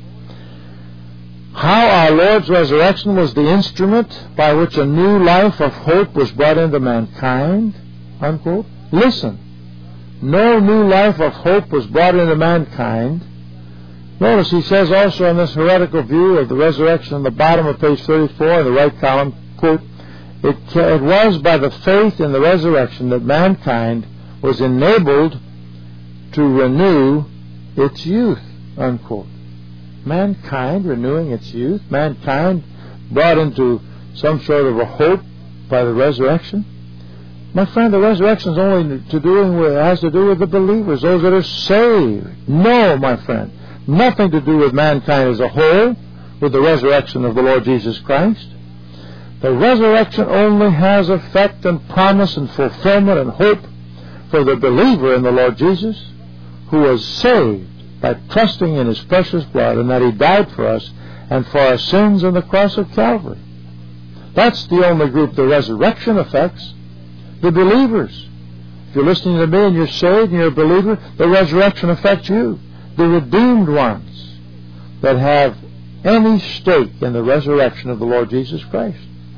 A: How our Lord's resurrection was the instrument by which a new life of hope was brought into mankind. Unquote. Listen, no new life of hope was brought into mankind. Notice he says also in this heretical view of the resurrection on the bottom of page 34 in the right column, quote, it was by the faith in the resurrection that mankind was enabled to renew its youth, unquote. Mankind renewing its youth, mankind brought into some sort of a hope by the resurrection. My friend, the resurrection is only has to do with the believers, those that are saved. No, my friend, nothing to do with mankind as a whole, with the resurrection of the Lord Jesus Christ. The resurrection only has effect and promise and fulfillment and hope for the believer in the Lord Jesus, who was saved by trusting in his precious blood and that he died for us and for our sins on the cross of Calvary. That's the only group the resurrection affects. The believers. If you're listening to me and you're saved and you're a believer, the resurrection affects you. The redeemed ones that have any stake in the resurrection of the Lord Jesus Christ.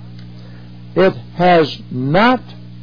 A: It has not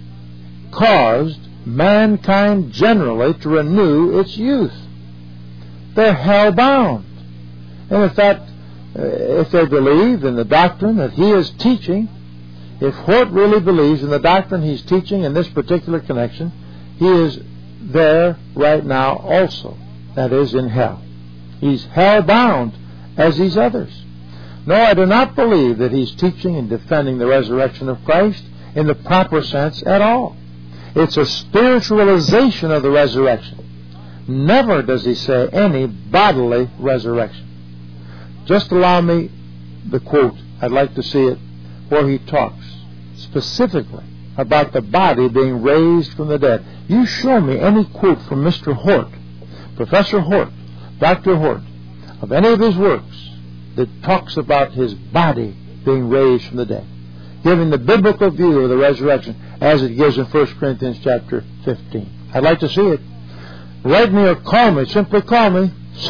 A: caused mankind generally to renew its youth. They're hell-bound. And in fact, if they believe in the doctrine that he is teaching, if Hort really believes in the doctrine he's teaching in this particular connection, he is there right now also. That is, in hell. He's hell-bound as these others. No, I do not believe that he's teaching and defending the resurrection of Christ in the proper sense at all. It's a spiritualization of the resurrection. Never does he say any bodily resurrection. Just allow me the quote. I'd like to see it where he talks specifically about the body being raised from the dead. You show me any quote from Mr. Hort, Professor Hort, Dr. Hort, of any of his works that talks about his body being raised from the dead, giving the biblical view of the resurrection as it gives in 1 Corinthians chapter 15. I'd like to see it. Write me or call me. Simply call me,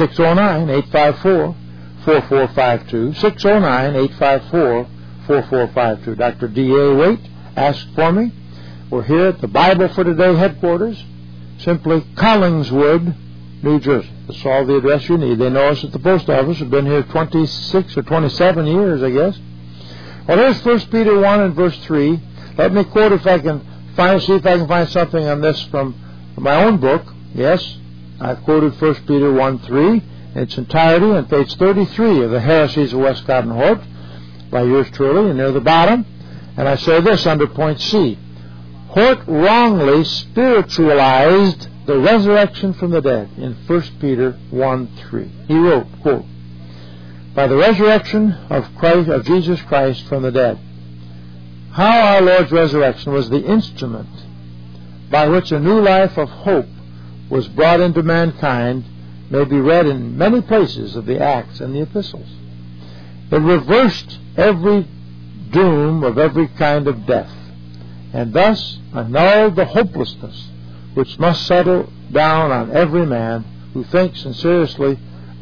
A: 609-854-4452, 609-854-4452. Dr. D.A. Waite asked for me. We're here at the Bible for Today headquarters, simply Collingswood, New Jersey. That's all the address you need. They know us at the post office. We've been here 26 or 27 years, I guess. Well, there's 1 Peter 1 and verse 3. Let me quote see if I can find something on this from my own book. Yes, I've quoted 1 Peter 1:3 in its entirety on page 33 of the Heresies of Westcott and Hort by yours truly, and near the bottom. And I say this under point C. Hort wrongly spiritualized the resurrection from the dead in 1 Peter 1:3. He wrote, quote, by the resurrection of Jesus Christ from the dead. How our Lord's resurrection was the instrument by which a new life of hope was brought into mankind may be read in many places of the Acts and the Epistles. It reversed every doom of every kind of death, and thus annulled the hopelessness which must settle down on every man who thinks out seriously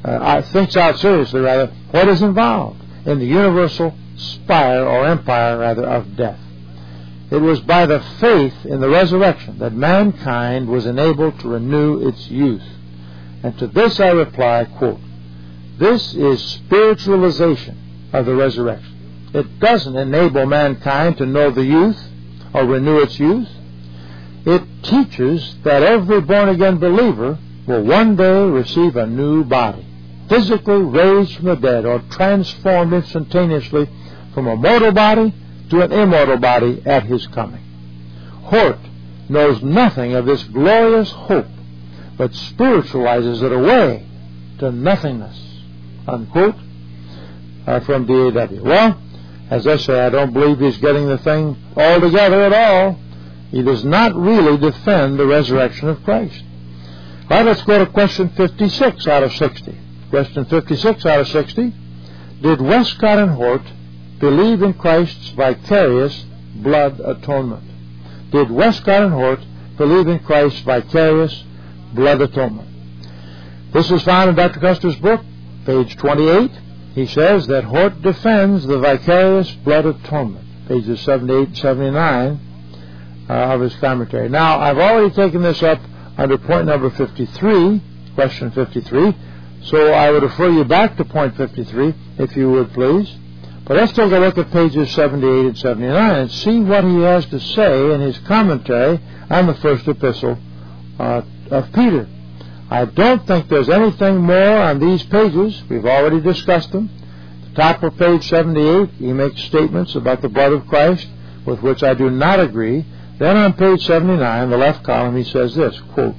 A: what is involved in the universal spire or empire of death. It was by the faith in the resurrection that mankind was enabled to renew its youth. And to this I reply, quote, this is spiritualization of the resurrection. It doesn't enable mankind to know the youth or renew its youth. It teaches that every born-again believer will one day receive a new body, physically raised from the dead or transformed instantaneously from a mortal body to an immortal body at his coming. Hort knows nothing of this glorious hope, but spiritualizes it away to nothingness. Unquote. From D.A.W. Well, as I say, I don't believe he's getting the thing all together at all. He does not really defend the resurrection of Christ. All right, let's go to question 56 out of 60. Question 56 out of 60. Did Westcott and Hort believe in Christ's vicarious blood atonement? Did Westcott and Hort believe in Christ's vicarious blood atonement? This is found in Dr. Custer's book, page 28. He says that Hort defends the vicarious blood atonement, pages 78 and 79 of his commentary. Now, I've already taken this up under point number 53, question 53, so I would refer you back to point 53, if you would please. But let's take a look at pages 78 and 79 and see what he has to say in his commentary on the first epistle of Peter. I don't think there's anything more on these pages. We've already discussed them. At the top of page 78, he makes statements about the blood of Christ with which I do not agree. Then on page 79, the left column, he says this, quote,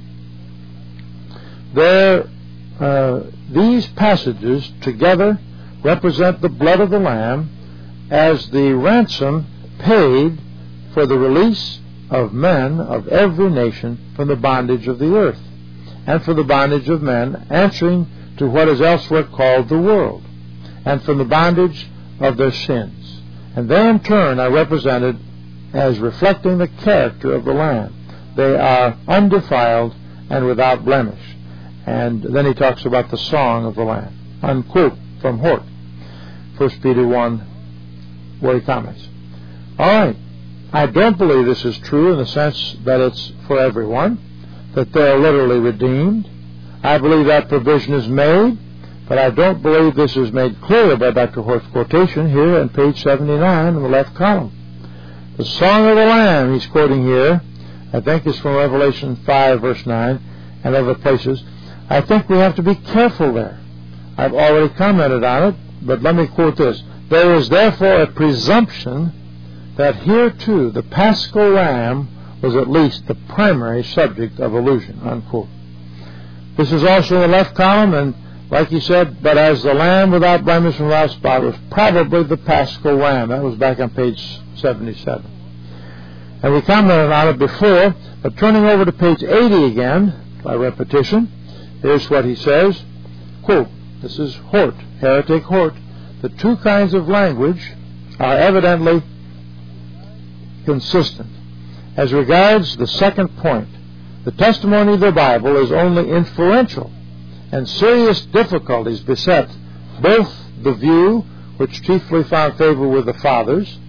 A: these passages together represent the blood of the Lamb as the ransom paid for the release of men of every nation from the bondage of the earth, and for the bondage of men answering to what is elsewhere called the world, and from the bondage of their sins. And they in turn are represented as reflecting the character of the Lamb. They are undefiled and without blemish. And then he talks about the song of the Lamb. Unquote from Hort, 1 Peter 1, where he comments. All right, I don't believe this is true in the sense that it's for everyone, that they're literally redeemed. I believe that provision is made, but I don't believe this is made clear by Dr. Hort's quotation here on page 79 in the left column. The Song of the Lamb he's quoting here, I think is from Revelation 5, verse 9, and other places. I think we have to be careful there. I've already commented on it, but let me quote this. There is therefore a presumption that here too the Paschal Lamb was at least the primary subject of allusion, unquote. This is also in the left column, and like he said, but as the Lamb without blemish and without spot was probably the Paschal Lamb. That was back on page 77. And we commented on it before, but turning over to page 80 again, by repetition, here's what he says, quote, this is Hort, heretic Hort. The two kinds of language are evidently consistent. As regards the second point, the testimony of the Bible is only inferential, and serious difficulties beset both the view which chiefly found favor with the fathers,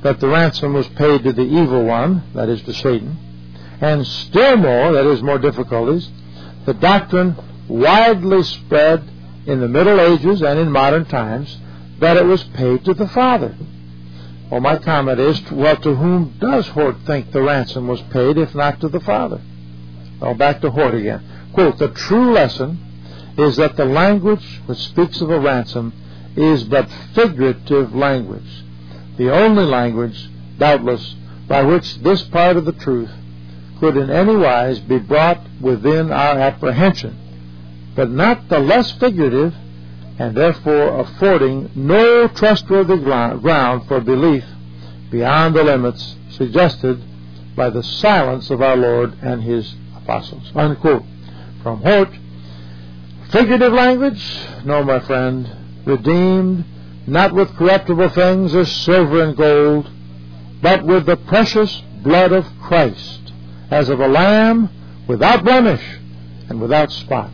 A: that the ransom was paid to the evil one, that is to Satan, and still more, that is more difficulties, the doctrine widely spread in the Middle Ages and in modern times that it was paid to the Father. Well, my comment is, well, to whom does Hort think the ransom was paid, if not to the Father? Well, back to Hort again. Quote, "The true lesson is that the language which speaks of a ransom is but figurative language, the only language, doubtless, by which this part of the truth could in any wise be brought within our apprehension, but not the less figurative, and therefore affording no trustworthy ground for belief beyond the limits suggested by the silence of our Lord and His apostles." Unquote. From Hort, figurative language? No, my friend. Redeemed, not with corruptible things as silver and gold, but with the precious blood of Christ, as of a lamb without blemish and without spot.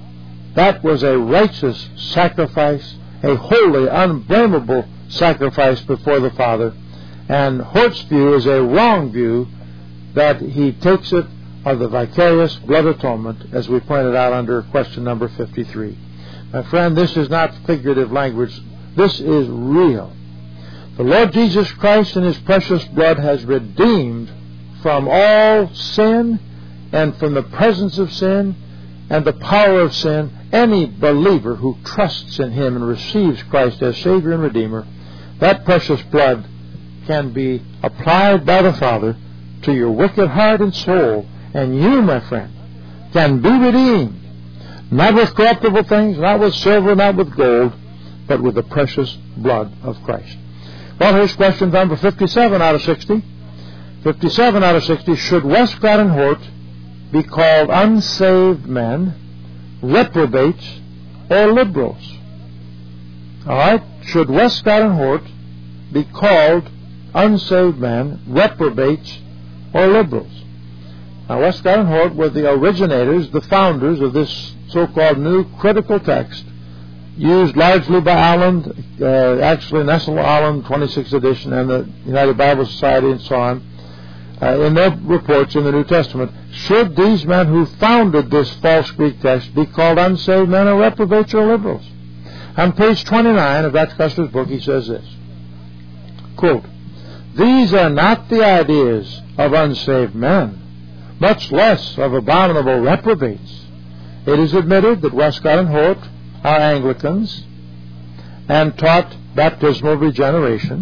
A: That was a righteous sacrifice, a holy, unblameable sacrifice before the Father. And Hort's view is a wrong view that he takes it of the vicarious blood atonement, as we pointed out under question number 53. My friend, this is not figurative language. This is real. The Lord Jesus Christ in His precious blood has redeemed from all sin and from the presence of sin and the power of sin any believer who trusts in Him and receives Christ as Savior and Redeemer. That precious blood can be applied by the Father to your wicked heart and soul, and you, my friend, can be redeemed, not with corruptible things, not with silver, not with gold, but with the precious blood of Christ. Well, here's question number 57 out of 60. 57 out of 60. Should Westcott and Hort be called unsaved men, reprobates, or liberals? All right? Should Westcott and Hort be called unsaved men, reprobates, or liberals? Now, Westcott and Hort were the originators, the founders of this so-called new critical text, used largely by Allen, actually Nestle Allen, 26th edition, and the United Bible Society and so on, in their reports in the New Testament. Should these men who founded this false Greek text be called unsaved men or reprobates or liberals? On page 29 of Dr. Custer's book, he says this, quote, "These are not the ideas of unsaved men, much less of abominable reprobates. It is admitted that Westcott and Hort are Anglicans and taught baptismal regeneration.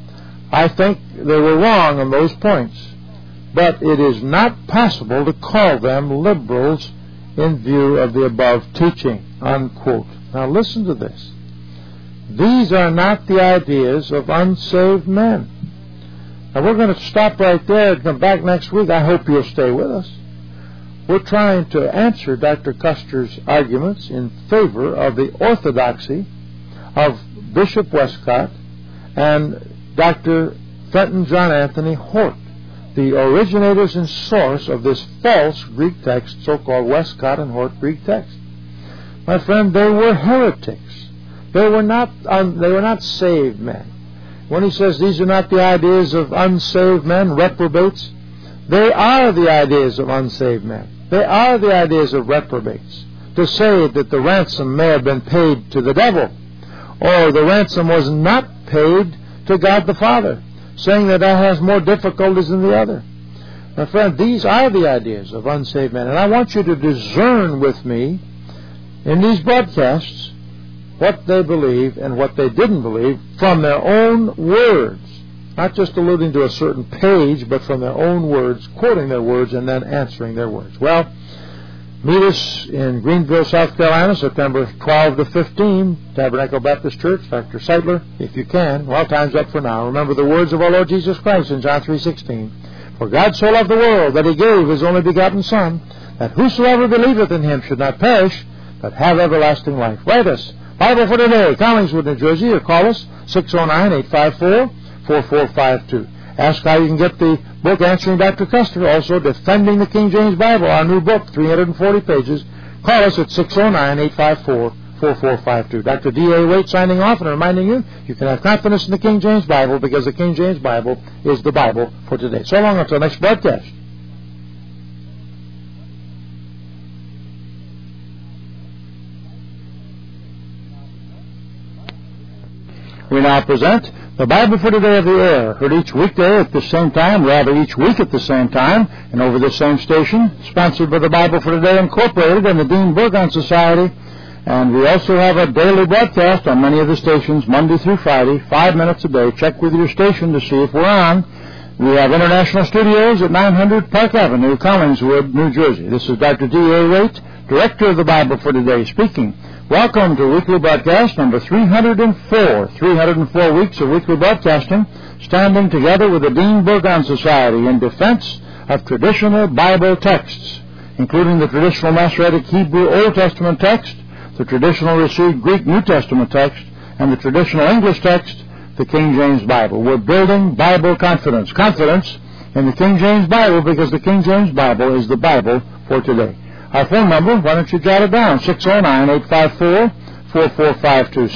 A: I think they were wrong on those points, but it is not possible to call them liberals in view of the above teaching." Unquote. Now listen to this. These are not the ideas of unsaved men. Now we're going to stop right there and come back next week. I hope you'll stay with us. We're trying to answer Dr. Custer's arguments in favor of the orthodoxy of Bishop Westcott and Dr. Fenton John Anthony Hort, the originators and source of this false Greek text, so-called Westcott and Hort Greek text. My friend, they were heretics. They were not saved men. When he says these are not the ideas of unsaved men, reprobates, they are the ideas of unsaved men. They are the ideas of reprobates. To say that the ransom may have been paid to the devil, or the ransom was not paid to God the Father, saying that has more difficulties than the other. My friend, these are the ideas of unsaved men, and I want you to discern with me in these broadcasts what they believe and what they didn't believe from their own words. Not just alluding to a certain page, but from their own words, quoting their words, and then answering their words. Well, meet us in Greenville, South Carolina, September 12 to 15, Tabernacle Baptist Church, Dr. Seidler, if you can. Well, time's up for now. Remember the words of our Lord Jesus Christ in John 3:16. "For God so loved the world that He gave His only begotten Son, that whosoever believeth in Him should not perish, but have everlasting life." Write us, Bible for Today, Collingswood, New Jersey, or call us 609-854-4452. Ask how you can get the book Answering Dr. Custer, also Defending the King James Bible, our new book, 340 pages. Call us at 609-854-4452. 4452. Dr. D.A. Waite signing off and reminding you, you can have confidence in the King James Bible because the King James Bible is the Bible for today. So long until next broadcast. We now present the Bible for Today of the Air, heard each weekday at the same time, rather each week at the same time, and over the same station, sponsored by the Bible for Today Incorporated and the Dean Burgon Society. And we also have a daily broadcast on many of the stations, Monday through Friday, 5 minutes a day. Check with your station to see if we're on. We have international studios at 900 Park Avenue, Collingswood, New Jersey. This is Dr. D.A. Waite, Director of the Bible for Today, speaking. Welcome to weekly broadcast number 304. 304 weeks of weekly broadcasting, standing together with the Dean Burgon Society in defense of traditional Bible texts, including the traditional Masoretic Hebrew Old Testament text, the traditional received Greek New Testament text, and the traditional English text, the King James Bible. We're building Bible confidence. Confidence in the King James Bible because the King James Bible is the Bible for today. Our phone number, why don't you jot it down, 609-854-4452.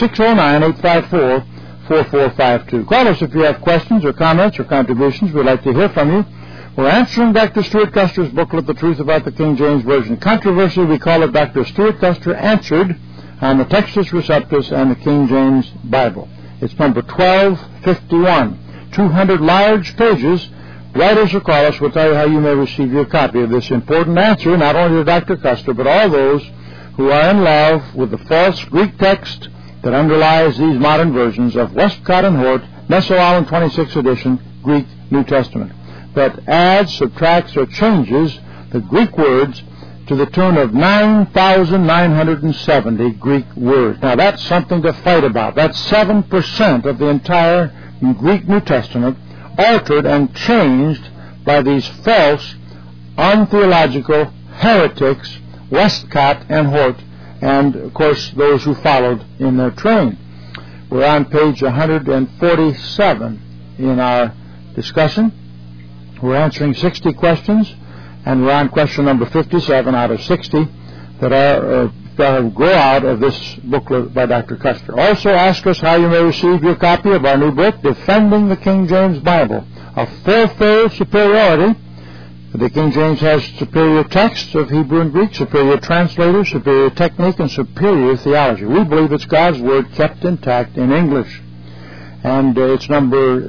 A: 609-854-4452. Call us if you have questions or comments or contributions. We'd like to hear from you. We're answering Dr. Stuart Custer's booklet, The Truth About the King James Version. Controversy, we call it Dr. Stuart Custer Answered on the Textus Receptus and the King James Bible. It's number 1251. 200 large pages. Write us or call us. We'll tell you how you may receive your copy of this important answer, not only to Dr. Custer, but all those who are in love with the false Greek text that underlies these modern versions of Westcott and Hort, Meso-Allen 26th edition, Greek New Testament, that adds, subtracts, or changes the Greek words to the tune of 9,970 Greek words. Now, that's something to fight about. That's 7% of the entire Greek New Testament, altered and changed by these false, untheological heretics, Westcott and Hort, and, of course, those who followed in their train. We're on page 147 in our discussion. We're answering 60 questions, and we're on question number 57 out of 60 that grow out of this booklet by Dr. Custer. Also ask us how you may receive your copy of our new book, Defending the King James Bible, a fourfold superiority. The King James has superior texts of Hebrew and Greek, superior translators, superior technique, and superior theology. We believe it's God's Word kept intact in English. And it's number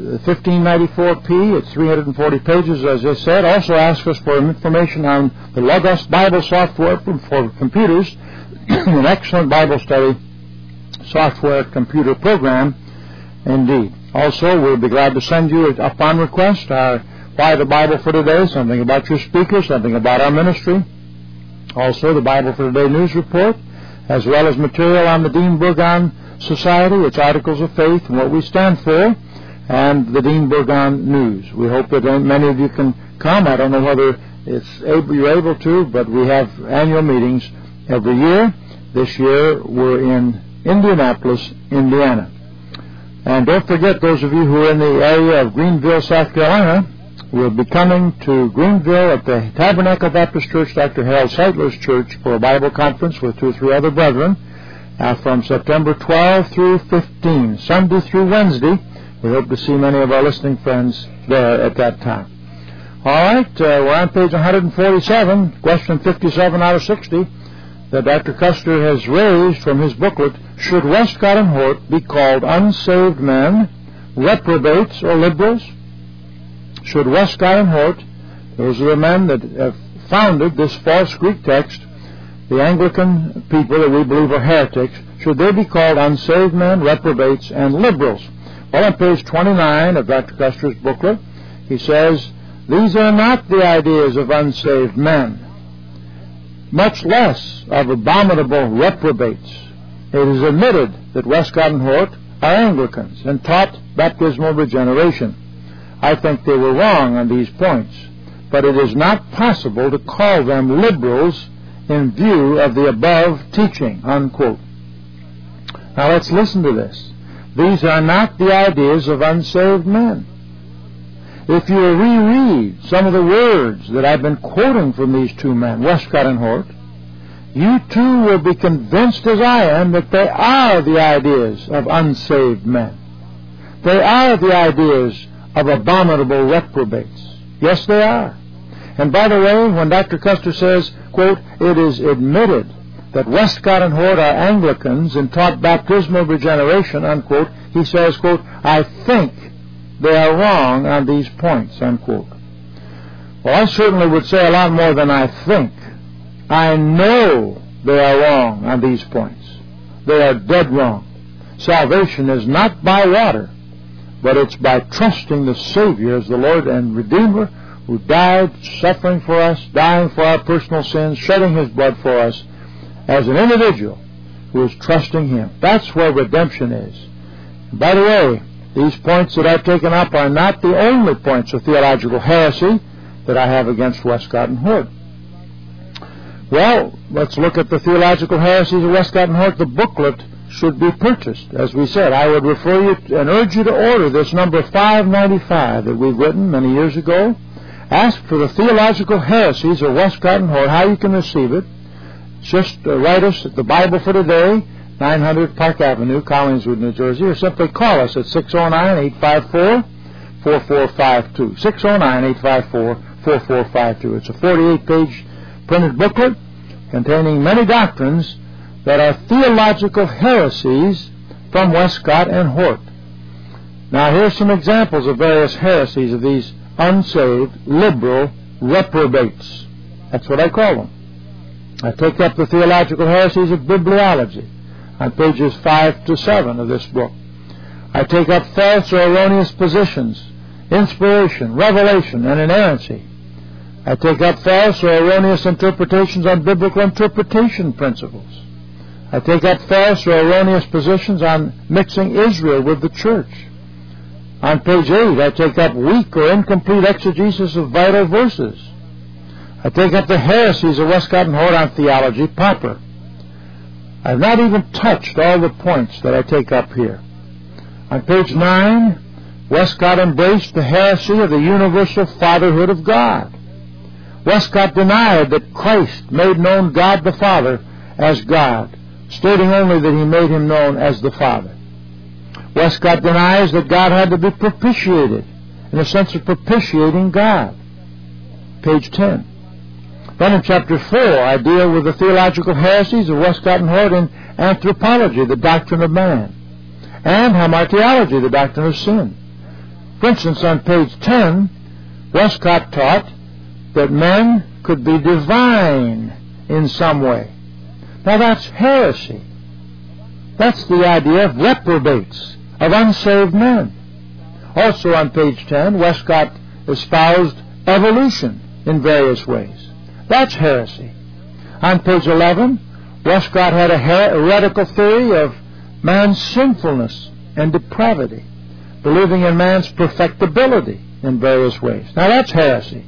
A: 1594P. It's 340 pages, as I said. Also ask us for information on the Logos Bible software for computers, an excellent Bible study software computer program indeed. Also, we'll be glad to send you, upon request, our Why the Bible for Today, something about your speaker, something about our ministry. Also, the Bible for Today news report, as well as material on the Dean Burgon Society, its articles of faith and what we stand for, and the Dean Burgon News. We hope that many of you can come. I don't know whether you're able to, but we have annual meetings every year. This year we're in Indianapolis, Indiana. And don't forget, those of you who are in the area of Greenville, South Carolina, we'll be coming to Greenville at the Tabernacle Baptist Church, Dr. Harold Seidler's church, for a Bible conference with 2 or 3 other brethren from September 12 through 15, Sunday through Wednesday. We hope to see many of our listening friends there at that time. All right, we're on page 147, question 57 out of 60. That Dr. Custer has raised from his booklet, should Westcott and Hort be called unsaved men, reprobates, or liberals? Should Westcott and Hort, those are the men that have founded this false Greek text, the Anglican people that we believe are heretics, should they be called unsaved men, reprobates, and liberals? Well, on page 29 of Dr. Custer's booklet, he says, these are not the ideas of unsaved men, much less of abominable reprobates. It is admitted that Westcott and Hort are Anglicans and taught baptismal regeneration. I think they were wrong on these points, but it is not possible to call them liberals in view of the above teaching, unquote. Now let's listen to this. These are not the ideas of unsaved men. If you reread some of the words that I've been quoting from these two men, Westcott and Hort, you too will be convinced as I am that they are the ideas of unsaved men. They are the ideas of abominable reprobates. Yes, they are. And by the way, when Dr. Custer says, quote, it is admitted that Westcott and Hort are Anglicans and taught baptismal regeneration, unquote, he says, quote, I think they are wrong on these points, unquote. Well, I certainly would say a lot more than I think. I know they are wrong on these points. They are dead wrong. Salvation is not by water, but it's by trusting the Savior as the Lord and Redeemer who died, suffering for us, dying for our personal sins, shedding His blood for us, as an individual who is trusting Him. That's where redemption is. And by the way, these points that I've taken up are not the only points of theological heresy that I have against Westcott and Hort. Well, let's look at the theological heresies of Westcott and Hort. The booklet should be purchased. As we said, I would refer you and urge you to order this number 595 that we've written many years ago. Ask for the theological heresies of Westcott and Hort, how you can receive it. Just write us at the Bible for Today, 900 Park Avenue, Collingswood, New Jersey, or simply call us at 609-854-4452. 609-854-4452. It's a 48-page printed booklet containing many doctrines that are theological heresies from Westcott and Hort. Now, here's some examples of various heresies of these unsaved, liberal reprobates. That's what I call them. I take up the theological heresies of bibliology on pages 5 to 7 of this book. I take up false or erroneous positions, inspiration, revelation, and inerrancy. I take up false or erroneous interpretations on biblical interpretation principles. I take up false or erroneous positions on mixing Israel with the church. On page 8, I take up weak or incomplete exegesis of vital verses. I take up the heresies of Westcott and Hort on theology proper. I've not even touched all the points that I take up here. On page 9, Westcott embraced the heresy of the universal fatherhood of God. Westcott denied that Christ made known God the Father as God, stating only that He made Him known as the Father. Westcott denies that God had to be propitiated, in a sense of propitiating God. Page 10. Then in chapter 4, I deal with the theological heresies of Westcott and Hort in anthropology, the doctrine of man, and hamartiology, the doctrine of sin. For instance, on page 10, Westcott taught that men could be divine in some way. Now that's heresy. That's the idea of reprobates, of unsaved men. Also on page 10, Westcott espoused evolution in various ways. That's heresy. On page 11, Westcott had a heretical theory of man's sinfulness and depravity, believing in man's perfectibility in various ways. Now that's heresy.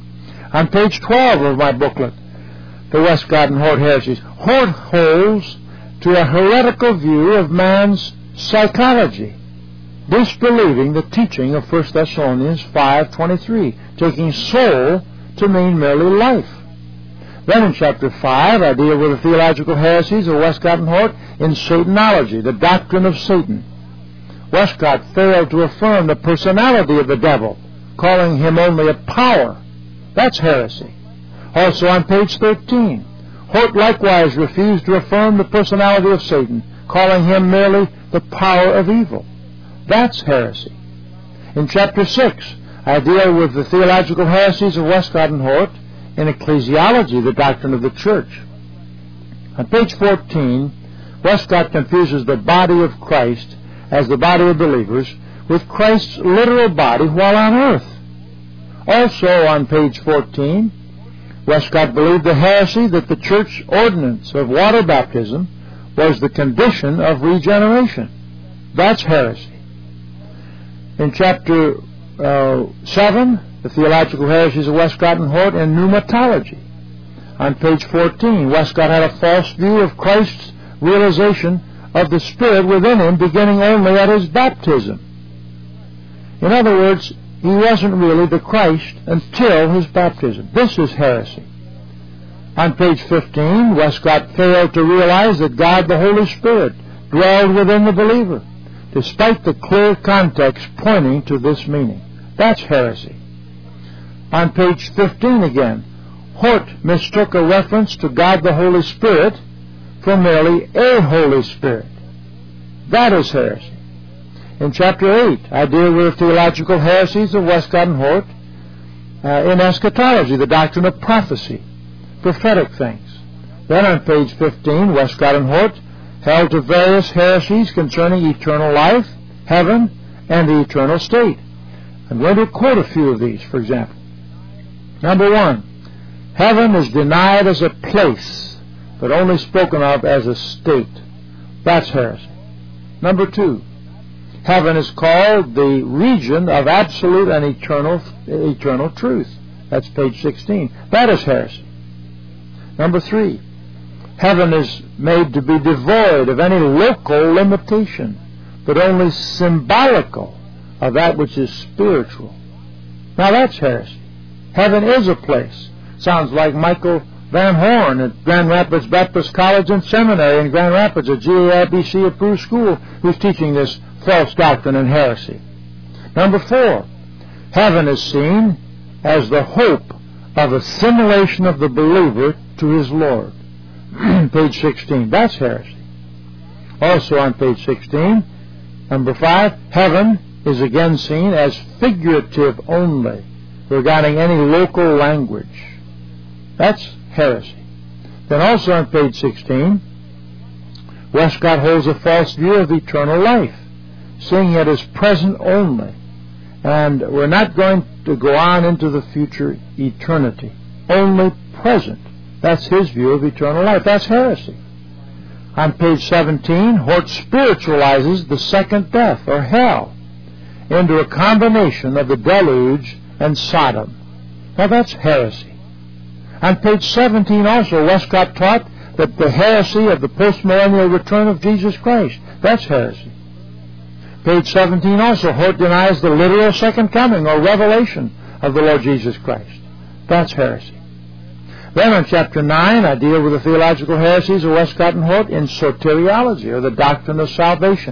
A: On page 12 of my booklet, the Westcott and Hort heresies, Hort holds to a heretical view of man's psychology, disbelieving the teaching of 1 Thessalonians 5:23, taking soul to mean merely life. Then in chapter 5, I deal with the theological heresies of Westcott and Hort in Satanology, the doctrine of Satan. Westcott failed to affirm the personality of the devil, calling him only a power. That's heresy. Also on page 13, Hort likewise refused to affirm the personality of Satan, calling him merely the power of evil. That's heresy. In chapter 6, I deal with the theological heresies of Westcott and Hort in ecclesiology, the doctrine of the church. On page 14, Westcott confuses the body of Christ as the body of believers with Christ's literal body while on earth. Also on page 14, Westcott believed the heresy that the church ordinance of water baptism was the condition of regeneration. That's heresy. In chapter 7, the theological heresies of Westcott and Hort in pneumatology. On page 14, Westcott had a false view of Christ's realization of the Spirit within him beginning only at his baptism. In other words, he wasn't really the Christ until his baptism. This is heresy. On page 15, Westcott failed to realize that God the Holy Spirit dwelled within the believer, despite the clear context pointing to this meaning. That's heresy. On page 15 again, Hort mistook a reference to God the Holy Spirit for merely a Holy Spirit. That is heresy. In chapter 8, I deal with theological heresies of Westcott and Hort. In eschatology, the doctrine of prophecy, prophetic things. Then on page 15, Westcott and Hort held to various heresies concerning eternal life, heaven, and the eternal state. I'm going to quote a few of these, for example. Number 1, heaven is denied as a place, but only spoken of as a state. That's heresy. Number 2, heaven is called the region of absolute and eternal truth. That's page 16. That is heresy. Number 3, heaven is made to be devoid of any local limitation, but only symbolical of that which is spiritual. Now that's heresy. Heaven is a place. Sounds like Michael Van Horn at Grand Rapids Baptist College and Seminary in Grand Rapids, a GAIBC approved school, who's teaching this false doctrine and heresy. Number 4, heaven is seen as the hope of assimilation of the believer to his Lord. Page 16. That's heresy. Also on page 16, number 5, heaven is again seen as figurative only, regarding any local language. That's heresy. Then also on page 16, Westcott holds a false view of eternal life, seeing it as present only. And we're not going to go on into the future eternity. Only present. That's his view of eternal life. That's heresy. On page 17, Hort spiritualizes the second death, or hell, into a combination of the deluge and Sodom. Now that's heresy. On page 17 also, Westcott taught that the heresy of the postmillennial return of Jesus Christ. That's heresy. Page 17 also, Hort denies the literal second coming or revelation of the Lord Jesus Christ. That's heresy. Then on chapter 9, I deal with the theological heresies of Westcott and Hort in soteriology, or the doctrine of salvation.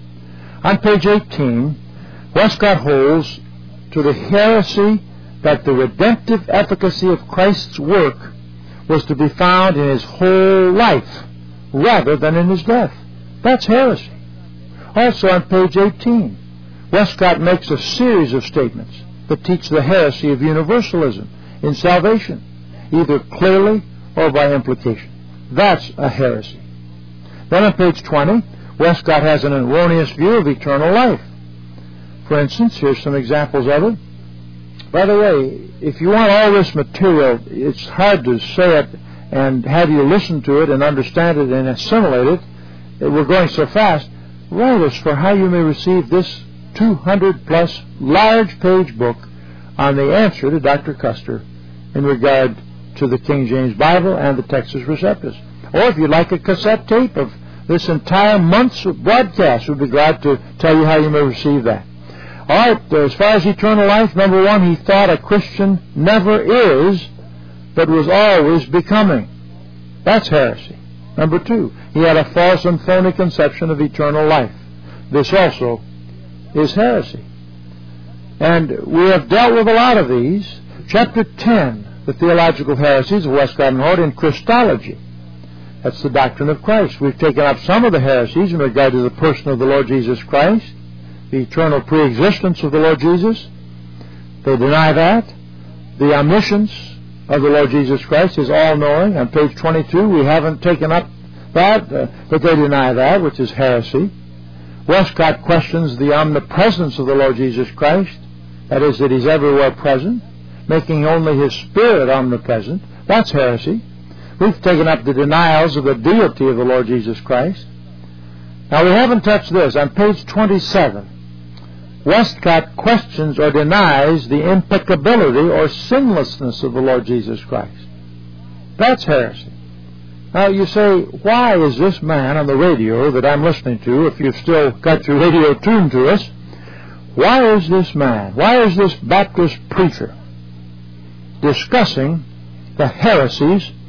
A: On page 18, Westcott holds to the heresy that the redemptive efficacy of Christ's work was to be found in his whole life rather than in his death. That's heresy. Also on page 18, Westcott makes a series of statements that teach the heresy of universalism in salvation, either clearly or by implication. That's a heresy. Then on page 20, Westcott has an erroneous view of eternal life. For instance, here's some examples of it. By the way, if you want all this material, it's hard to say it and have you listen to it and understand it and assimilate it. We're going so fast. Write us for how you may receive this 200-plus large-page book on the answer to Dr. Custer in regard to the King James Bible and the Textus Receptus. Or if you'd like a cassette tape of this entire month's broadcast, we'd be glad to tell you how you may receive that. All right, as far as eternal life, number 1, he thought a Christian never is, but was always becoming. That's heresy. Number 2, he had a false and phony conception of eternal life. This also is heresy. And we have dealt with a lot of these. Chapter 10, the theological heresies of Westcott and Hort in Christology. That's the doctrine of Christ. We've taken up some of the heresies in regard to the person of the Lord Jesus Christ, the eternal preexistence of the Lord Jesus. They deny that. The omniscience of the Lord Jesus Christ is all-knowing. On page 22, we haven't taken up that, but they deny that, which is heresy. Westcott questions the omnipresence of the Lord Jesus Christ, that is, that he's everywhere present, making only his Spirit omnipresent. That's heresy. We've taken up the denials of the deity of the Lord Jesus Christ. Now, we haven't touched this. On page 27, Westcott questions or denies the impeccability or sinlessness of the Lord Jesus Christ. That's heresy. Now, you say, why is this man on the radio that I'm listening to, if you've still got your radio tuned to us, why is this man, why is this Baptist preacher discussing the heresies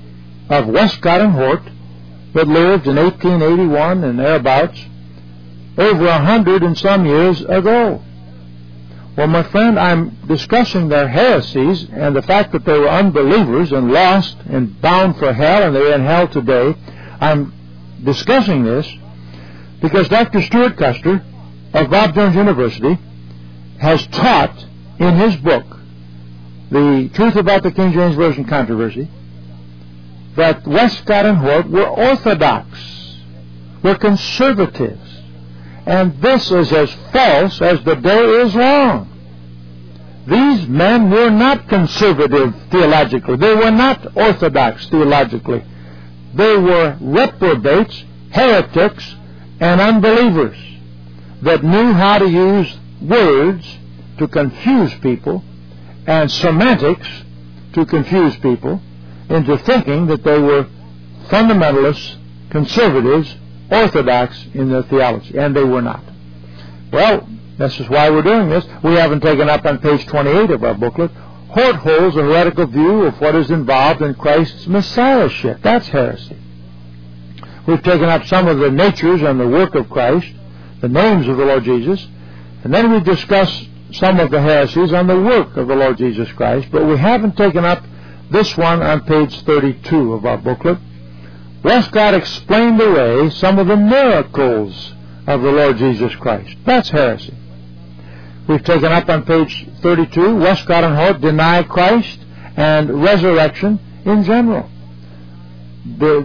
A: of Westcott and Hort that lived in 1881 and thereabouts, over 100 and some years ago. Well, my friend, I'm discussing their heresies and the fact that they were unbelievers and lost and bound for hell, and they're in hell today. I'm discussing this because Dr. Stuart Custer of Bob Jones University has taught in his book, The Truth About the King James Version Controversy, that Westcott and Hort were orthodox, were conservatives. And this is as false as the day is long. These men were not conservative theologically. They were not orthodox theologically. They were reprobates, heretics, and unbelievers that knew how to use words to confuse people and semantics to confuse people into thinking that they were fundamentalists, conservatives, orthodox in their theology, and they were not. Well, this is why we're doing this. We haven't taken up on page 28 of our booklet. Hort holds a heretical view of what is involved in Christ's messiahship. That's heresy. We've taken up some of the natures and the work of Christ, the names of the Lord Jesus, and then we discuss some of the heresies on the work of the Lord Jesus Christ, but we haven't taken up this one on page 32 of our booklet. Westcott explained away some of the miracles of the Lord Jesus Christ. That's heresy. We've taken up on page 32, Westcott and Hort deny Christ and resurrection in general. They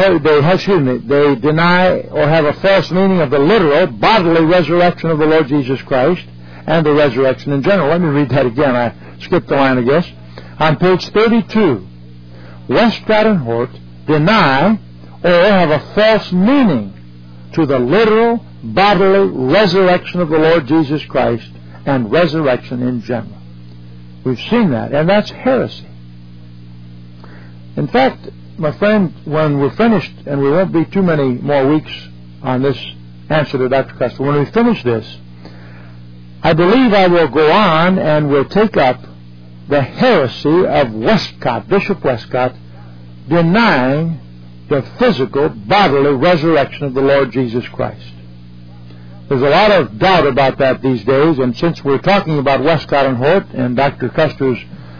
A: deny or have a false meaning of the literal, bodily resurrection of the Lord Jesus Christ and the resurrection in general. Let me read that again. I skipped a line, I guess. On page 32, Westcott and Hort deny or have a false meaning to the literal, bodily resurrection of the Lord Jesus Christ and resurrection in general. We've seen that, and that's heresy. In fact, my friend, when we're finished, and we won't be too many more weeks on this answer to Dr. Custer, when we finish this, I believe I will go on and will take up the heresy of Westcott, Bishop Westcott, denying the physical, bodily resurrection of the Lord Jesus Christ. There's a lot of doubt about that these days, and since we're talking about Westcott and Hort and Dr. Custer's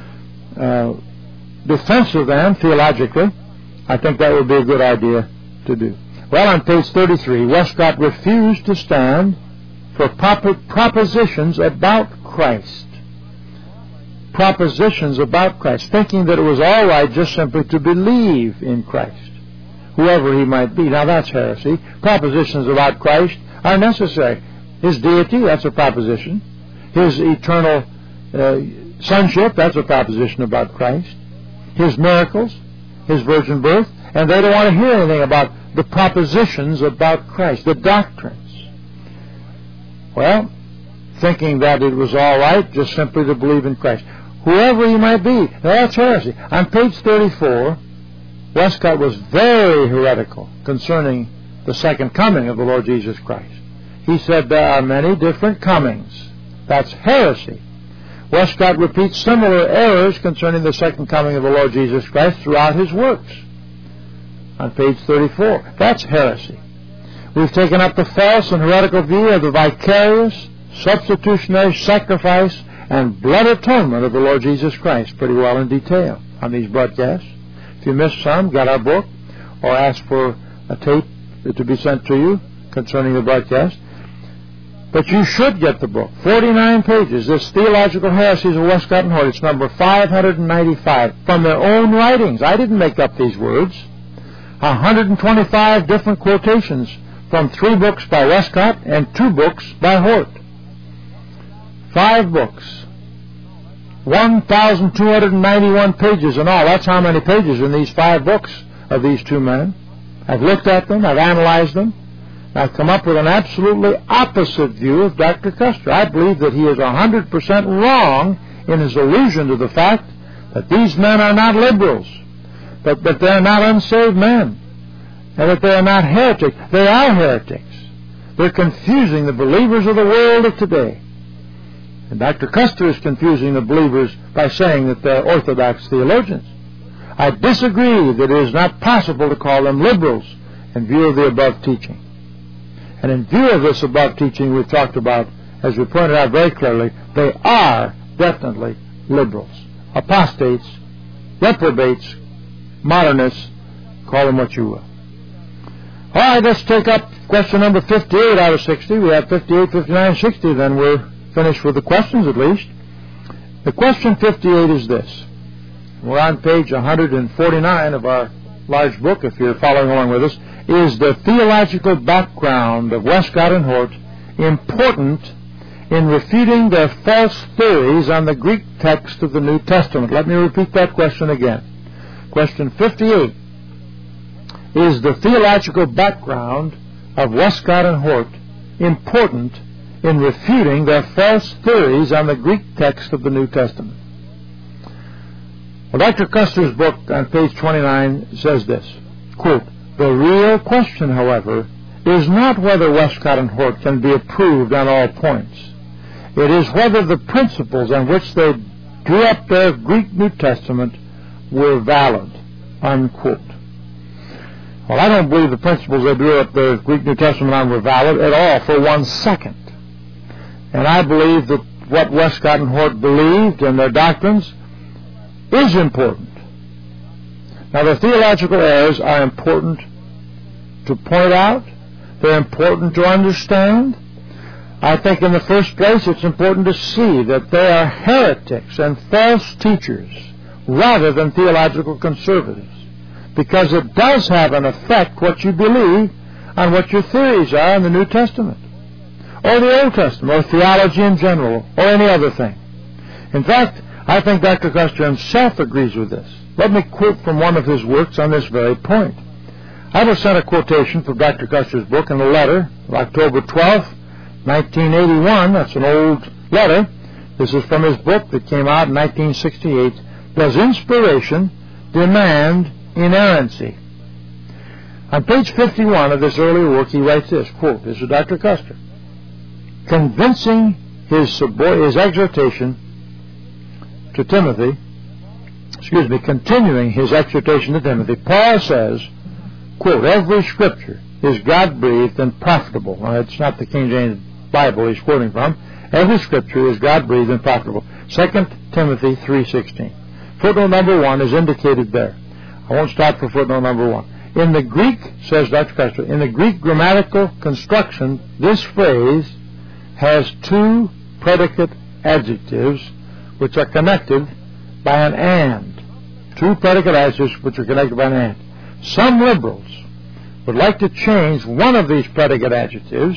A: defense of them theologically, I think that would be a good idea to do. Well, on page 33, Westcott refused to stand for propositions about Christ. Propositions about Christ, thinking that it was all right just simply to believe in Christ, whoever he might be. Now that's heresy. Propositions about Christ are necessary. His deity, that's a proposition. His eternal sonship, that's a proposition about Christ. His miracles, his virgin birth, and they don't want to hear anything about the propositions about Christ, the doctrines. Well, thinking that it was all right just simply to believe in Christ, whoever he might be. Now that's heresy. On page 34, Westcott was very heretical concerning the second coming of the Lord Jesus Christ. He said there are many different comings. That's heresy. Westcott repeats similar errors concerning the second coming of the Lord Jesus Christ throughout his works. On page 34, that's heresy. We've taken up the false and heretical view of the vicarious, substitutionary sacrifice and blood atonement of the Lord Jesus Christ pretty well in detail on these broadcasts. If you missed some, get our book or ask for a tape to be sent to you concerning the broadcast. But you should get the book. 49 pages. This Theological Heresies of Westcott and Hort. It's number 595 from their own writings. I didn't make up these words. 125 different quotations from 3 books by Westcott and 2 books by Hort. 5 books. 1,291 pages in all. That's how many pages in these 5 books of these 2 men. I've looked at them. I've analyzed them. I've come up with an absolutely opposite view of Dr. Custer. I believe that he is 100% wrong in his allusion to the fact that these men are not liberals, but that they're not unsaved men, and that they are not heretics. They are heretics. They're confusing the believers of the world of today. And Dr. Custer is confusing the believers by saying that they're Orthodox theologians. I disagree that it is not possible to call them liberals in view of the above teaching. And in view of this above teaching we've talked about, as we pointed out very clearly, they are definitely liberals. Apostates, reprobates, modernists, call them what you will. All right, let's take up question number 58 out of 60. We have 58, 59, 60, then we're finished with the questions at least. The question 58 is this. We're on page 149 of our large book, if you're following along with us. Is the theological background of Westcott and Hort important in refuting their false theories on the Greek text of the New Testament? Let me repeat that question again. Question 58. Is the theological background of Westcott and Hort important in refuting their false theories on the Greek text of the New Testament? Well, Dr. Custer's book on page 29 says this, quote, "The real question, however, is not whether Westcott and Hort can be approved on all points. It is whether the principles on which they drew up their Greek New Testament were valid," unquote. Well, I don't believe the principles they drew up their Greek New Testament on were valid at all for 1 second. And I believe that what Westcott and Hort believed and their doctrines is important. Now, the theological errors are important to point out. They're important to understand. I think in the first place it's important to see that they are heretics and false teachers rather than theological conservatives, because it does have an effect what you believe on what your theories are in the New Testament or the Old Testament or theology in general or any other thing. In fact, I think Dr. Custer himself agrees with this. Let me quote from one of his works on this very point. I was sent a quotation from Dr. Custer's book in a letter of October 12, 1981. That's an old letter. This is from his book that came out in 1968. Does inspiration demand inerrancy? On page 51 of this earlier work, he writes this, quote, this is Dr. Custer, convincing his exhortation to Timothy, continuing his exhortation to Timothy, Paul says, quote, every scripture is God-breathed and profitable. Now, it's not the King James Bible he's quoting from. Every scripture is God-breathed and profitable. 2 Timothy 3:16. Footnote number 1 is indicated there. I won't stop for footnote number 1. In the Greek, says Dr. Custer, in the Greek grammatical construction, this phrase has 2 predicate adjectives which are connected by an and. 2 predicate adjectives which are connected by an and. Some liberals would like to change one of these predicate adjectives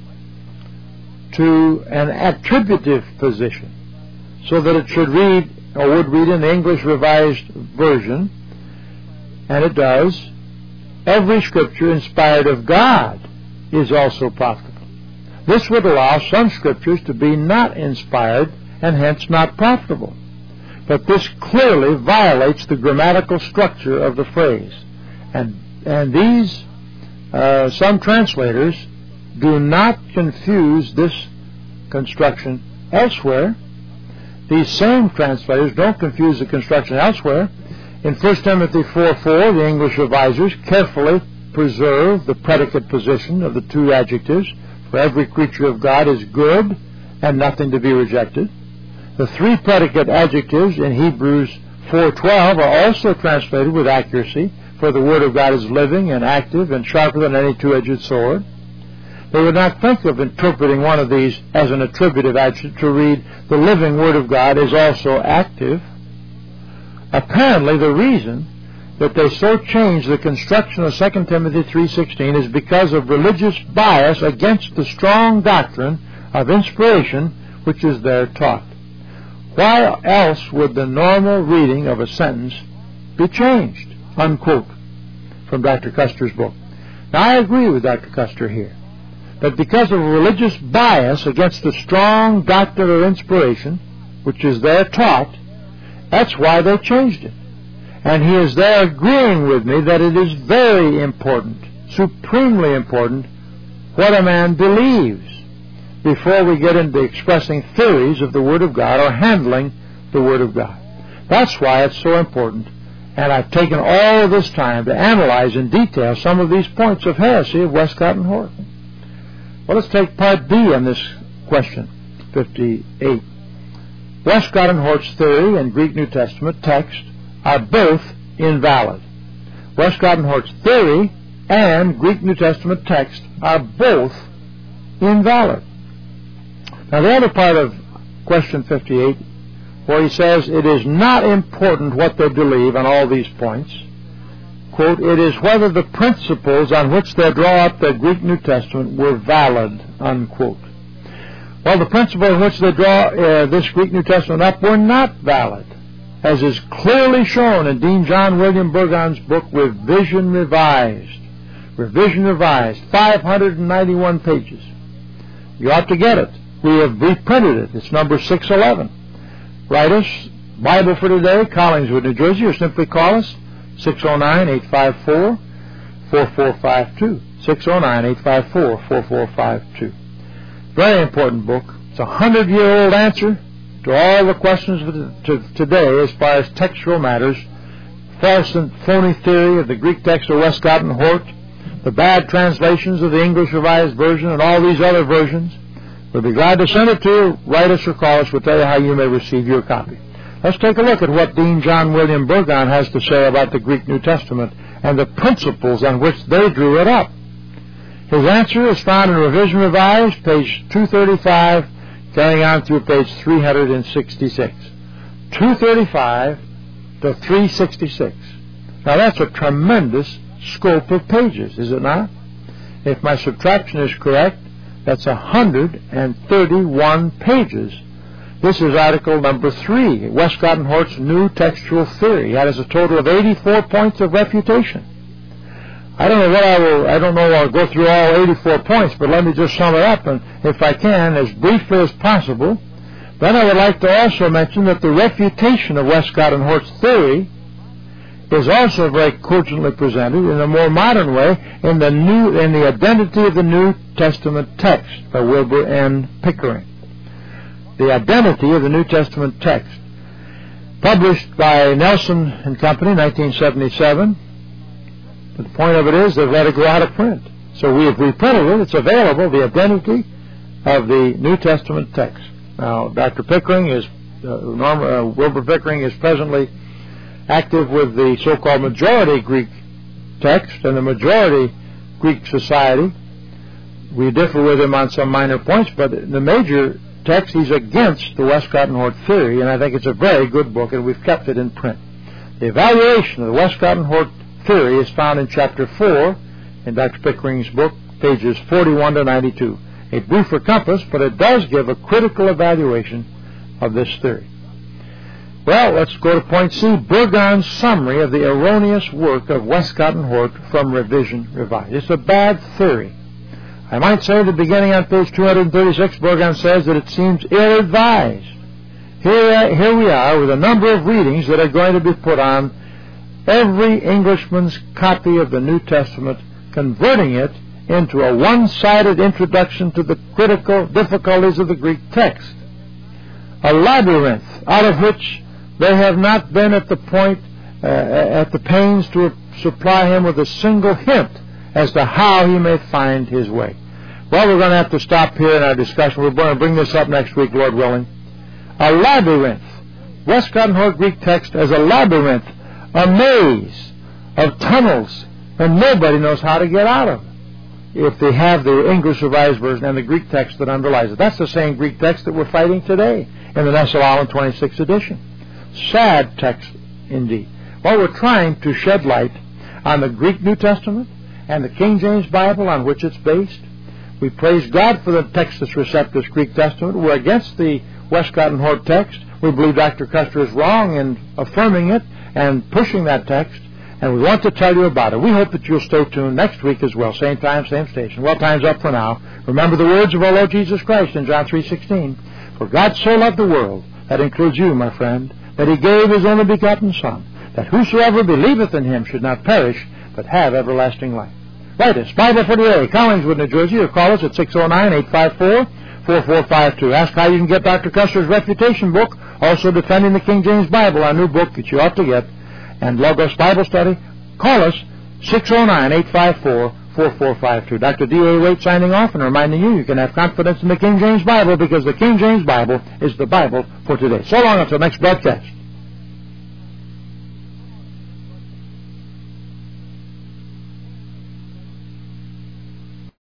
A: to an attributive position so that it should read, or would read in the English Revised Version, and it does, every scripture inspired of God is also profitable. This would allow some scriptures to be not inspired and hence not profitable. But this clearly violates the grammatical structure of the phrase. And these, some translators do not confuse this construction elsewhere. These same translators don't confuse the construction elsewhere. In 1 Timothy 4:4, the English revisers carefully preserve the predicate position of the 2 adjectives, for every creature of God is good and nothing to be rejected. The 3 predicate adjectives in Hebrews 4:12 are also translated with accuracy, for the Word of God is living and active and sharper than any 2-edged sword. They would not think of interpreting one of these as an attributive adjective to read, the living Word of God is also active. Apparently, the reason that they so changed the construction of 2 Timothy 3:16 is because of religious bias against the strong doctrine of inspiration which is there taught. Why else would the normal reading of a sentence be changed? Unquote, from Dr. Custer's book. Now, I agree with Dr. Custer here, that because of a religious bias against the strong doctrine of inspiration, which is there taught, that's why they changed it. And he is there agreeing with me that it is very important, supremely important, what a man believes before we get into expressing theories of the Word of God or handling the Word of God. That's why it's so important, And I've taken all of this time to analyze in detail some of these points of heresy of Westcott and Hort. Well, let's take part B on this question, 58. Westcott and Hort's theory and Greek New Testament text are both invalid. Westcott and Hort's theory and Greek New Testament text are both invalid. Now, the other part of question 58, where he says it is not important what they believe on all these points, quote, it is whether the principles on which they draw up the Greek New Testament were valid, unquote. Well, the principles on which they draw this Greek New Testament up were not valid, as is clearly shown in Dean John William Burgon's book, Revision Revised. Revision Revised, 591 pages. You ought to get it. We have reprinted it. It's number 611. Write us, Bible for Today, Collingswood, New Jersey, or simply call us, 609-854-4452. 609-854-4452. Very important book. It's a 100-year-old answer to all the questions of today as far as textual matters, false and phony theory of the Greek text of Westcott and Hort, the bad translations of the English Revised Version, and all these other versions. We'll be glad to send it to you. Write us or call us. We'll tell you how you may receive your copy. Let's take a look at what Dean John William Burgon has to say about the Greek New Testament and the principles on which they drew it up. His answer is found in Revision Revised, page 235, carrying on through page 366. 235 to 366. Now that's a tremendous scope of pages, is it not? If my subtraction is correct, that's 131 pages. This is article number 3, Westcott and Hort's New Textual Theory. That is a total of 84 points of refutation. I don't know I'll go through all 84 points, but let me just sum it up, and if I can, as briefly as possible. Then I would like to also mention that the refutation of Westcott and Hort's theory is also very cogently presented in a more modern way in the Identity of the New Testament Text by Wilbur N. Pickering. The Identity of the New Testament Text, published by Nelson and Company, 1977. But the point of it is they've let it go out of print. So we have reprinted it. It's available, the Identity of the New Testament Text. Now, Dr. Pickering Wilbur Pickering is presently active with the so-called majority Greek text and the majority Greek society. We differ with him on some minor points, but the major text, he's against the Westcott and Hort theory, and I think it's a very good book, and we've kept it in print. The evaluation of the Westcott and Hort theory is found in Chapter 4 in Dr. Pickering's book, pages 41 to 92. A briefer compass, but it does give a critical evaluation of this theory. Well, let's go to point C, Burgon's summary of the erroneous work of Westcott and Hort from Revision Revised. It's a bad theory. I might say at the beginning on page 236, Burgon says that it seems ill-advised. Here we are with a number of readings that are going to be put on every Englishman's copy of the New Testament, converting it into a one-sided introduction to the critical difficulties of the Greek text. A labyrinth out of which they have not been at the pains to supply him with a single hint as to how he may find his way. Well, we're going to have to stop here in our discussion. We're going to bring this up next week, Lord willing. A labyrinth. Westcott and Hort Greek text as a labyrinth, a maze of tunnels, and nobody knows how to get out of it if they have the English Revised Version and the Greek text that underlies it. That's the same Greek text that we're fighting today in the Nestle Aland 26th edition. Sad text indeed. Well, we're trying to shed light on the Greek New Testament and the King James Bible on which it's based. We praise God for the Textus Receptus Greek Testament. We're against the Westcott and Hort text. We believe Dr. Custer is wrong in affirming it and pushing that text, and we want to tell you about it. We hope that you'll stay tuned next week as well. Same time, same station. Well, time's up for now. Remember the words of our Lord Jesus Christ in John 3:16. For God so loved the world, that includes you, my friend, that he gave his only begotten Son, that whosoever believeth in him should not perish, but have everlasting life. Write us, Bible for Today, Collingswood, New Jersey, or call us at 609-854-4452. Ask how you can get Dr. Custer's Refutation book, also Defending the King James Bible, our new book that you ought to get. and Logos Bible Study, call us 609-854-4452. Dr. D.A. Waite signing off and reminding you can have confidence in the King James Bible because the King James Bible is the Bible for today. So long until next broadcast.